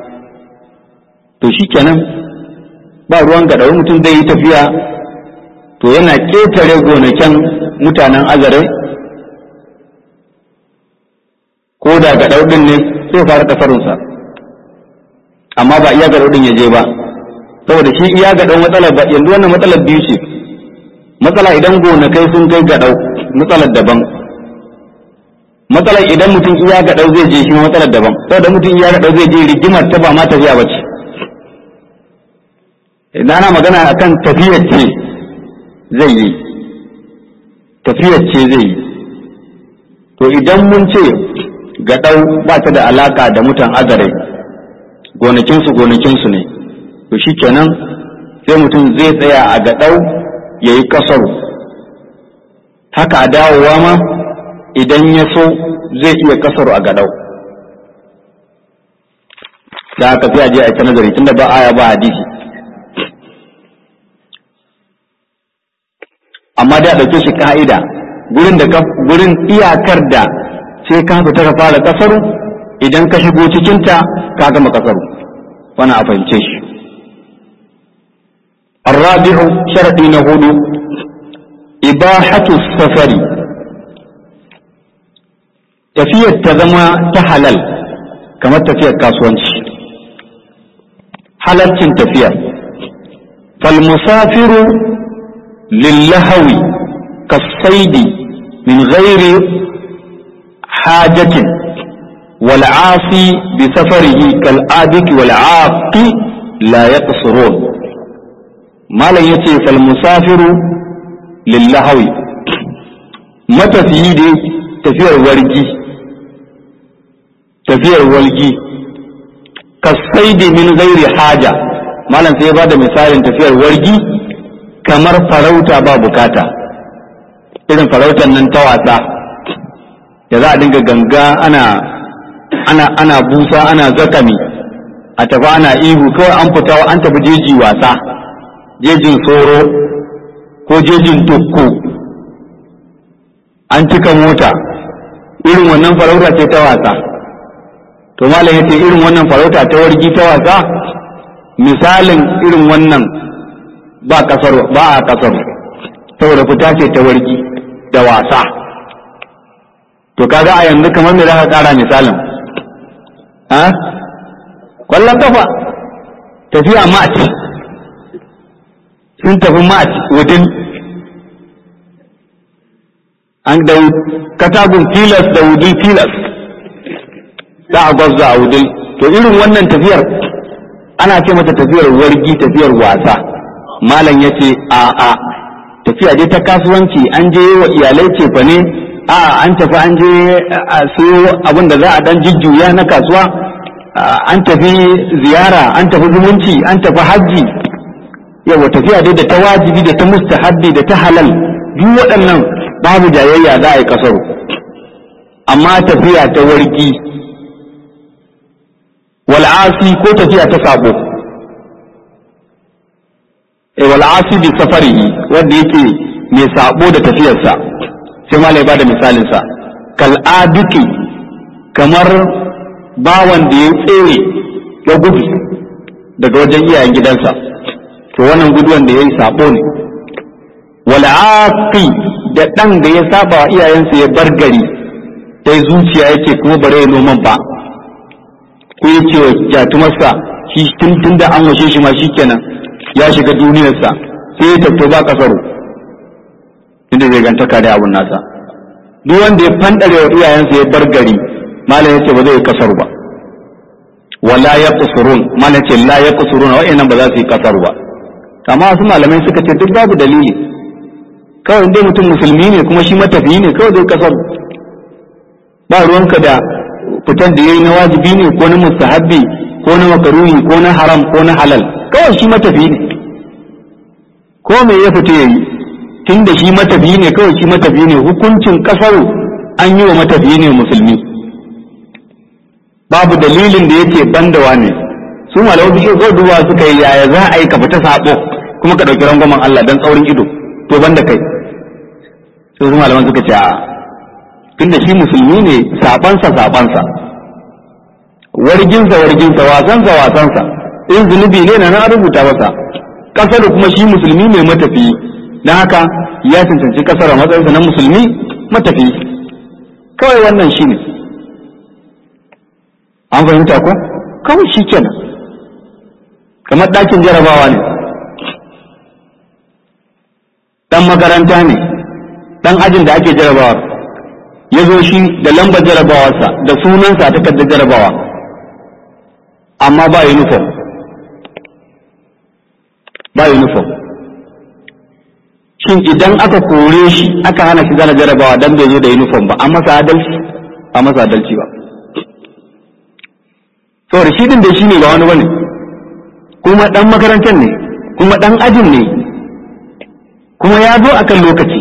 to shikenan ba ruwan gaɗau, mutum zai yi tafiya to yana ƙetare gonakin mutanen azare ko da gaɗau ɗin ne sai fara ƙasarunsa, amma ba iya gaɗau ɗin ya je ba, saboda shi iya gaɗau matsalar ba. Yanzu wannan matsalar biyu ce, matsala idan gonakai sun kai gaɗau matsalar daban, matsalar idan mutum iya gaɗau zai je shi matsalar daban, saboda mutum iya gaɗau zai je rigimar ta ba ma tafiya ba ce. Idan ana magana akan tafiyar ce zai yi, tafiyar ce zai yi. To idan mun ce gaɗau ba ta da alaka da mutan azare, gonakinsu ne, to shi kenan sai mutum zai tsaya a gaɗau ya yi kasaru. Haka a dawowa ma idan ya so zai iya kasaru a gaɗau. Da haka sai a je a ta nazari tunda ba aya ba hadisi. Amma da ɗauke shi ka'ida gurin iyakar da sai ka fita ka fara kasaru, idan ka shigo cikinta ka gama kasaru, wani a fahimce shi. الرابع شرط نهود إباحة السفر، تفية تزمى تحلل كما تفية كاسوانش حلل تفية. فالمسافر للهو كالصيد من غير حاجة، والعاصي بسفره كالآبك والعاق لا يقصرون. malam ya ce falmusafiru lillahawi, matafiyi da tafiyar wargi kasaidi min gairi haja, malam sai ya bada misalin tafiyar wargi kamar farauta ba bukata, irin farautar nan ta wasa da za a dinga ganga ana busa ana zakami a tafi ana ihu, kawai an fita an tafi jeji wasa, jejin soro ko jejin tukku an cika mota, irin wannan farauta ce ta wasa. To malam yace irin wannan farauta ta wargi ta wasa, misalin irin wannan ba a kasar, saboda fita ce ta wargi da wasa. To kaga a yanzu kamar me za ka kara misalin? Kwallon kafa, tafiya match, sun tafi match wudin, an da katagun tilas da wudin tilas za a gwazza a wudin. To irin wannan tafiyar ana ce mata tafiyar wargi, tafiyar wasa. Malam ya ce a tafiya dai ta kasuwanci, an je wa iyalai cefa ne, an tafi an je a siyo abin da za a dan jujjuya na kasuwa, an tafi ziyara, an tafi zumunci, an tafi hajji. Yawa tafiya dai da ta wajibi da ta mustahabbi da ta halal, duk waɗannan babu jayayya za a yi kasaru. Amma tafiya ta wargi wal'asi ko tafiya ta sabo, wal'asi bi safarihi, wanda yake mai sabo da tafiyarsa, sai malai ba da misalinsa. Kal'abiki, kamar bawan da ya tsere ya gudu daga wajen iyayen gidansa, to wannan guduwan da ya yi sabo ne. Wal'aqi, da ɗan da ya saba wa iyayensa ya bar gari, sai zuciya yake kuma bare noman ba, ko ya ce wa jatumarsa shi tun da an washe shi ma shikenan ya shiga duniyarsa, sai ya tafi ba kasaro, inda zai gantaka da abun nasa. Duk wanda ya fandare wa iyayensa ya bar gari, malam ya ce ba zai kasaru ba. wala yaqsurun mana ce la yaqsurun wa'annan ba za su yi kasar ba amma wasu malamai suka ce duk babu dalili kawai dai mutum musulmi ne kuma shi matafiyi ne kawai zai kasar ba ruwanka da fitar da yayi na wajibi ne ko na mustahabbi ko na makaruhi ko na haram ko na halal kawai shi matafiyi ne ko me ya fita yayi tunda shi matafiyi ne kawai shi matafiyi ne hukuncin kasar an yi wa matafiyi ne musulmi babu dalilin da yake bandawa ne su malamai su ko duwa suka yi yaya za a yi ka fita sabo kuma ka dauki rangwamen Allah dan tsaurin ido to banda kai sai su malaman suka ce a tunda shi musulmi ne sabansa warginsa wasansa in zunubi ne na rubuta masa kasar kuma shi musulmi ne matafiyi dan haka ya cancanci kasar a matsayinsa na musulmi matafiyi kawai wannan shine an fahimta ko kawai shi kenan kamar ɗakin jarabawa ne dan makaranta ne dan ajin da ake jarabawa ya zo shi da lambar jarabawarsa da sunansa a takardar jarabawa amma ba uniform shin idan aka kore shi aka hana shi zana jarabawa dan bai zo da uniform ba an masa adalci ba saboda shi din da shi ne ba wani bane kuma dan makarantar ne kuma dan ajin ne kuma ya zo akan lokaci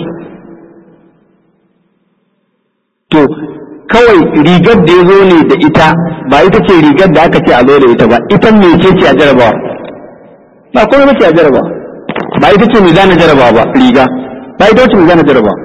to kawai rigar da ya zo ne da ita ba ita ce rigar da aka ce a zo da ita ba ita me ce a jarabawa ba kuma ce a jarabawa ba ita ce mai zana jarabawa ba riga ba ita ce mai zana jarabawa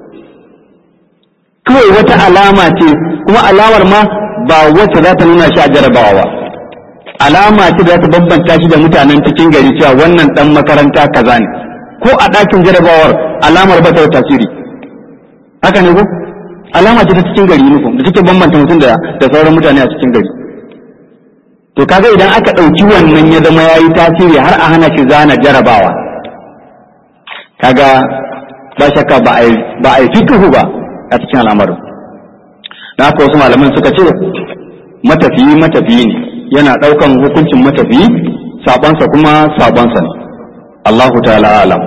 kawai wata alama ce kuma alamar ma ba wacce za ta nuna shi a jarabawa ba alama ce da za ta bambanta shi da mutanen cikin gari cewa wannan dan makaranta kaza ne ko a ɗakin jarabawar alamar ba ta tasiri haka ne ko alama ce ta cikin gari uniform da take bambanta mutum da sauran mutane a cikin gari to kaga idan aka ɗauki wannan ya zama yayi tasiri har a hana shi zana jarabawa kaga ba shakka ba a yi fikihu ba a cikin al'amarin da haka wasu malaman suka ce matafiyi ne yana ɗaukan hukuncin matafiyi sabansa kuma sabansa ne Allahu ta'ala alam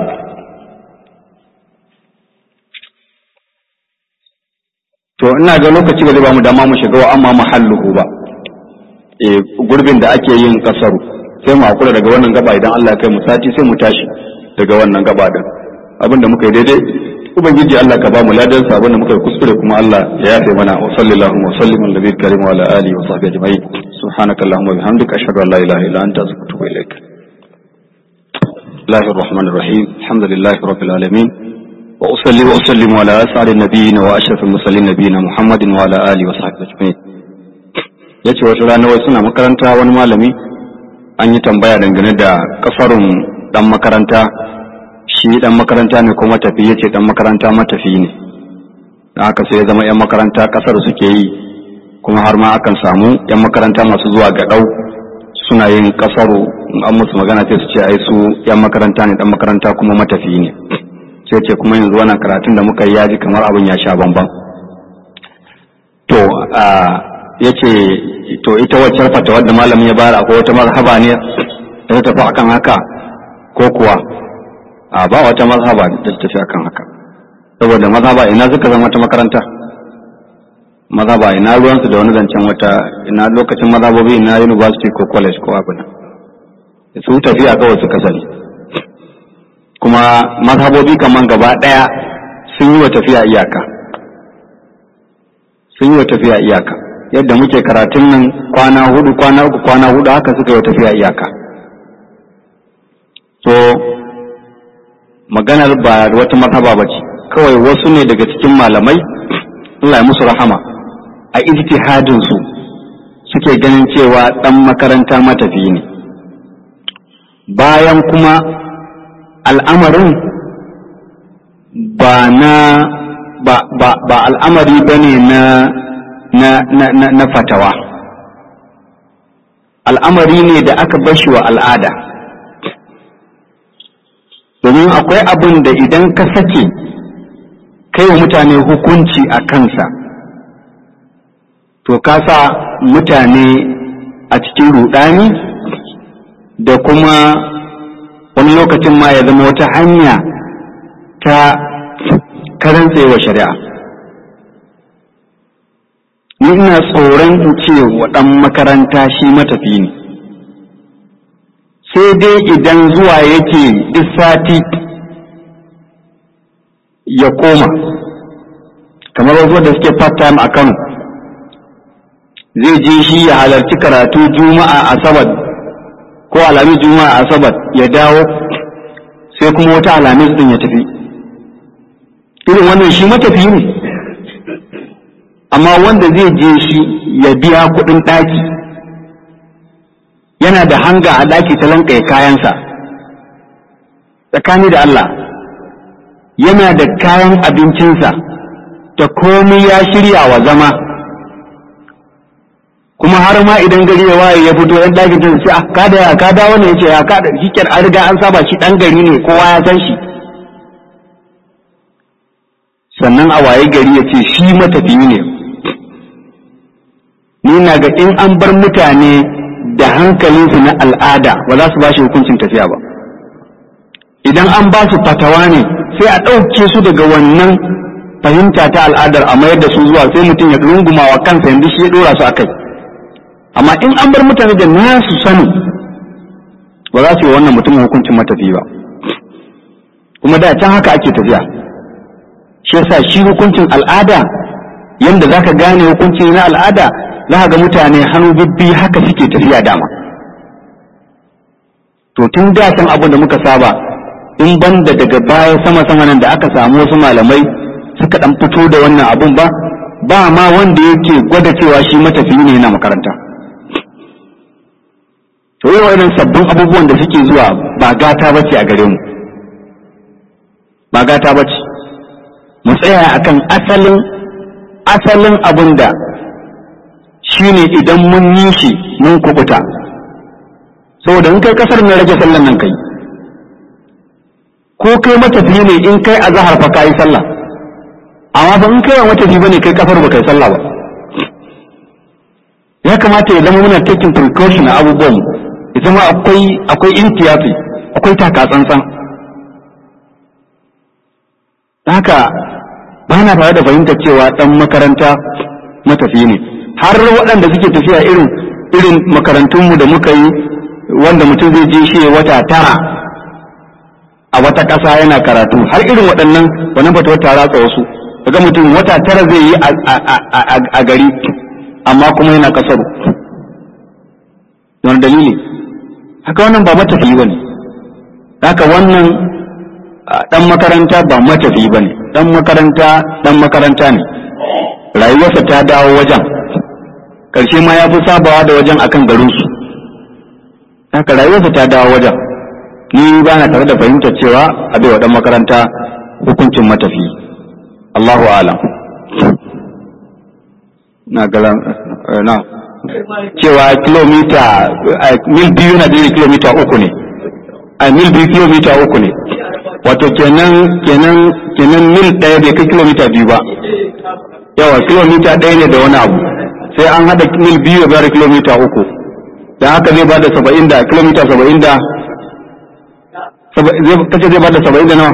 to ina ga lokaci ba zai ba mu dama mu shiga wa amma mahalluhu ba gurbin da ake yin kasaru sai mu hakura daga wannan gaba idan Allah ya kai mu sati sai mu tashi daga wannan gaba din abinda muka yi daidai ubangiji Allah ka ba mu ladan sa abinda muka yi kuskure kuma Allah ya yafe mana wa sallallahu wa sallim ala nabiyil karim wa ala alihi wa sahbihi ajma'in subhanakallahumma wa bihamdika ashhadu an la ilaha illa anta astaghfiruka wa atubu ilaik Bismillahir rahmanir rahim alhamdulillahi rabbil alamin wa usalli wa usallimu ala as'adin nabiyyin wa ashrafil mursalin nabiyina muhammadin wa ala alihi wa sahbihi ajma'in yace wata rana wai suna makaranta wani malami an yi tambaya dangane da kasarun dan makaranta shi dan makaranta ne ko matafi yace dan makaranta matafi ne dan haka sai ya zama yan makaranta kasar suke yi kuma har ma akan samu yan makaranta masu zuwa ga dau suna yin kasaru an musu magana sai su ce ai su yan makaranta ne dan makaranta kuma matafi ne sai ce kuma yanzu wannan karatun da muka yi yaji kamar abin ya sha bamban to yace to ita wacce fata wadda malamin ya bayar akwai wata mazhaba ne da ta tafi akan haka ko kuwa ba wata mazhaba da ta tafi akan haka saboda mazhaba ina suka zama ta makaranta mazhaba ina ruwansu da wani zancen wata ina lokacin mazhabobi ina university ko college ko abin su tafiya kawai suka sani kuma mazhabobi kaman gaba daya sun yi wa tafiya iyaka yadda muke karatun nan kwana hudu haka suka yi wa tafiya iyaka so maganar ba wata mazhaba bace kawai wasu ne daga cikin malamai Allah ya musu rahama a ijtihadin su suke ganin cewa dan makaranta matafi ne bayan kuma al'amarin ba al'amari bane na fatawa al'amari ne da aka bashi wa al'ada domin akwai abin da idan ka sake kai wa mutane hukunci a kansa to ka sa mutane a cikin rudani da kuma wani lokacin ma ya zama wata hanya ta karantsewa shari'a. Ni ina tsoron in ce wa ɗan makaranta shi matafi ne, sai dai idan zuwa yake duk sati ya koma, kamar wasu da suke part-time a Kano, zai je shi ya halarci karatu juma'a asabar ko alhamis juma'a asabar ya dawo sai kuma wata alhamis din ya tafi. Irin wannan shi matafi ne, amma wanda zai je shi ya biya kuɗin ɗaki, yana da hanga a ɗaki ta lankaye kayansa, tsakani da Allah yana da kayan abincinsa da komai ya shirya wa zama, kuma har ma idan gari ya waye ya fito yan ɗakin ta ce ka dawo ne, ya ce ya ka shi an riga an saba shi ɗan gari ne, kowa ya san shi. Sannan a waye gari ya ce shi matafiyi ne. Ni na ga in an bar mutane da hankalinsu na al'ada ba za su ba shi hukuncin tafiya ba. Idan an ba su fatawa ne sai a ɗauke su daga wannan fahimta ta al'adar a mayar da su zuwa sai mutum ya runguma wa kansa yanzu shi ya ɗora su a kai. Amma in an bar mutane da nasu sani ba za su yi wannan mutumin hukuncin matafi ba. Kuma da can haka ake tafiya. Shi yasa shi hukuncin al'ada, yanda zaka gane hukunci na al'ada, za ga mutane hannu bibbi haka suke tafiya dama. To tun da san abin da muka saba, in banda daga baya sama nan da aka samu wasu malamai suka dan fito da wannan abun ba ma wanda yake gwada cewa shi matafiyi ne yana makaranta. To yau irin sabbin abubuwan da suke zuwa ba gata bace a gare mu, ba gata bace. Mu tsaya akan asalin abin da shi ne idan mun yi shi mun kubuta. Saboda in kai kasar mai rage sallan nan kai, ko kai matafiyi ne in kai azhar fa kai sallah, amma ba in kai matafiyi bane kai kasar ba kai sallah ba. Ya kamata ya zama muna taking precaution a abubuwan, ya zama akwai intiyati, akwai takatsantsan. Haka ba na tare da fahimtar cewa ɗan makaranta matafiyi ne. Har waɗanda suke tafiya irin makarantunmu da muka yi, wanda mutum zai je shi wata 9 a wata ƙasa yana karatu, har irin waɗannan wannan fatuwar ta ratsa wasu. Daga mutum wata 9 zai yi a gari amma kuma yana kasaru. Wani dalili? Haka wannan ba matafiyi ba ne. Haka wannan ɗan makaranta ba matafiyi ba ne. Ɗan makaranta ne. Rayuwarsa ta dawo wajen. Ƙarshe ma ya fi sabawa da wajen akan garinsu. Haka rayuwarsa ta dawo wajen. Ni ba na tare da fahimtar cewa a bai wa ɗan makaranta hukuncin matafi. Allahu alam. Na cewa kilomita mil 2 na da kilomita 3 ne. A mil 2 kilomita 3 ne. Wato kenan mil 1 bai kai kilomita 2 ba. Yawa kilomita 1 ne da wani abu. Sai an hada mil 2 ya bada kilomita 3. Da haka zai bada 70 da kilomita 70 da kace zai bada 70 da nawa?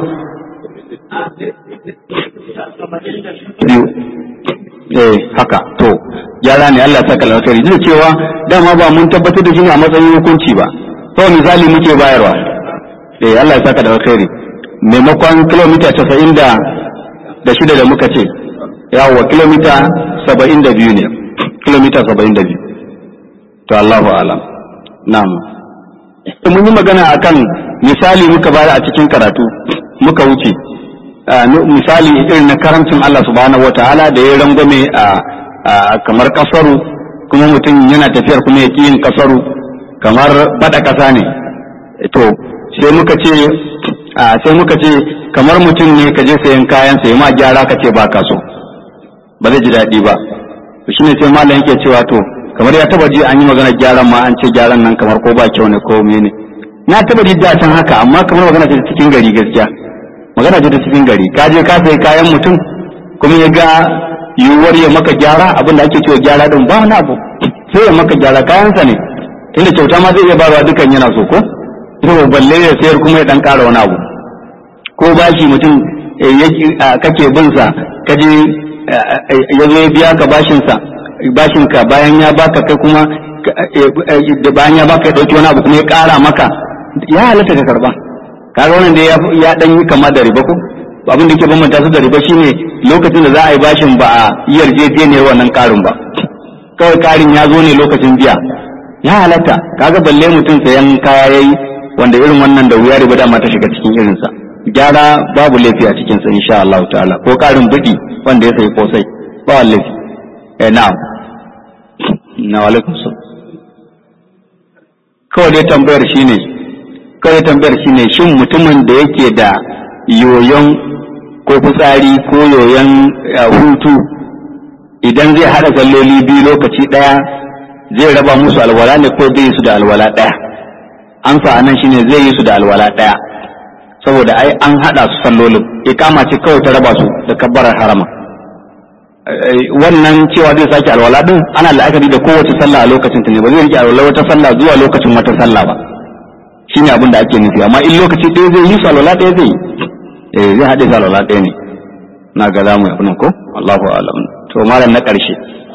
Haka to gyara ne Allah saka alkhairi. Duk cewa dama ba mun tabbatar da shi ne a matsayin hukunci ba. Kawai misali muke bayarwa. Allah ya saka da alkhairi. Maimakon kilomita 90 da shida da muka ce, yawa kilomita 72 ne. Kilomita 72. To Allahu alam. Na'am. Mun yi magana akan misali muka bayar a cikin karatu muka wuce. Misali irin na karamcin Allah subhanahu wataala da ya rangwame a kamar kasaru, kuma mutum yana tafiyar kuma ya ƙi yin kasaru kamar bada kasa ne. To sai muka ce kamar mutum ne ka je sayan kayan sai ma gyara ka ce ba ka so, ba zai ji daɗi ba. To shine sai malam yake cewa to kamar ya taba ji an yi magana gyaran ma an ce gyaran nan kamar ko ba kyau ne ko mene. Na taba ji da can haka, amma kamar magana ce cikin gari gaskiya. Magana ce ta cikin gari, ka je ka sayi kayan mutum kuma ya ga yiwuwar ya maka gyara, abin da ake cewa gyara din ba wani abu, sai ya maka gyara kayansa ne, inda kyauta ma zai iya bayarwa dukan yana so ko to balle ya sayar kuma ya dan ƙara wani abu. Ko bashi mutum kake bin sa kaje ya zo ya biya ka bashin ka bayan ya baka kai kuma da bayan ya baka ya dauki wani abu kuma ya ƙara maka, ya halatta ka karba. Kaga wannan da ya dan yi kama da riba ko abin da ke bambanta su da riba shine lokacin da za a yi bashin ba a yarjejeniyar wannan ƙarin ba, kawai ƙarin ya zo ne lokacin biya, ya halatta. Kaga balle mutum sayan kaya yayi wanda irin wannan da wuya riba dama ta shiga cikin irinsa, gyara babu laifi a cikinsa insha Allah ta'ala, ko ƙarin budi wanda ya sayi kosai ba laifi. Na'am na alaikum salam. Kawai dai tambayar shine shin mutumin da yake da yoyon ko fitsari ko yoyon hutu idan zai hada salloli biyu lokaci daya zai raba musu alwala ne ko zai yi su da alwala daya? Amsa anan shine zai yi su da alwala daya, saboda ai an hada su sallolin, ikama ce kawai ta raba su da kabbarar harama. Wannan cewa zai sake alwala din ana la'akari da kowace sallah a lokacin ta ne, ba zai rike alwala wata sallah zuwa lokacin wata sallah ba, shine abin da ake nufi. Amma in lokaci ɗaya zai yi su alwala ɗaya zai yi, zai haɗe su alwala ɗaya ne. Na ga za mu yi ko Allahu a'lam. To malam na ƙarshe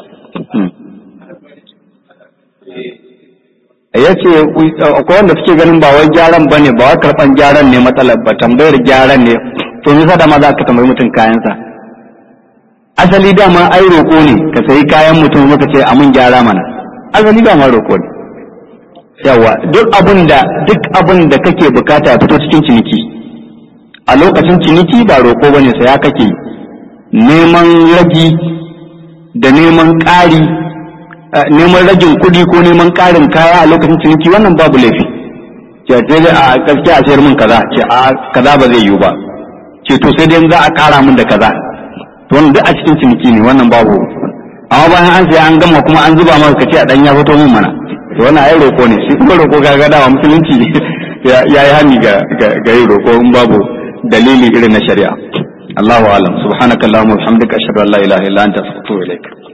ya ce akwai wanda suke ganin ba wai gyaran ba ne, ba wai karɓan gyaran ne matsalar ba, tambayar gyaran ne. To nisa da ma za ka tambayi mutum kayansa. Asali dama ai roƙo ne ka sayi kayan mutum maka ce amin gyara mana, asali dama roƙo ne. Yawa duk abin da kake bukata ya fito cikin ciniki, a lokacin ciniki ba roƙo bane, saya kake. Neman ragi da neman ƙari, neman ragin kuɗi ko neman ƙarin kaya a lokacin ciniki wannan babu laifi. Ce a gaskiya a sayar min kaza, ce a kaza ba zai yiwu ba, ce to sai dai za a ƙara min da kaza, to wannan duk a cikin ciniki ne, wannan babu. Amma bayan an saya an gama kuma an zuba maka kace a dan ya fito min mana, to wannan ai roƙo ne. Shi kuma roƙo ga dawa musulunci ya yi hani ga yin roƙo in babu dalili irin na shari'a. Allahu a'lam. Subhanakallahumma wa bihamdika ashhadu an la ilaha illa anta astaghfiruka wa atubu ilaik.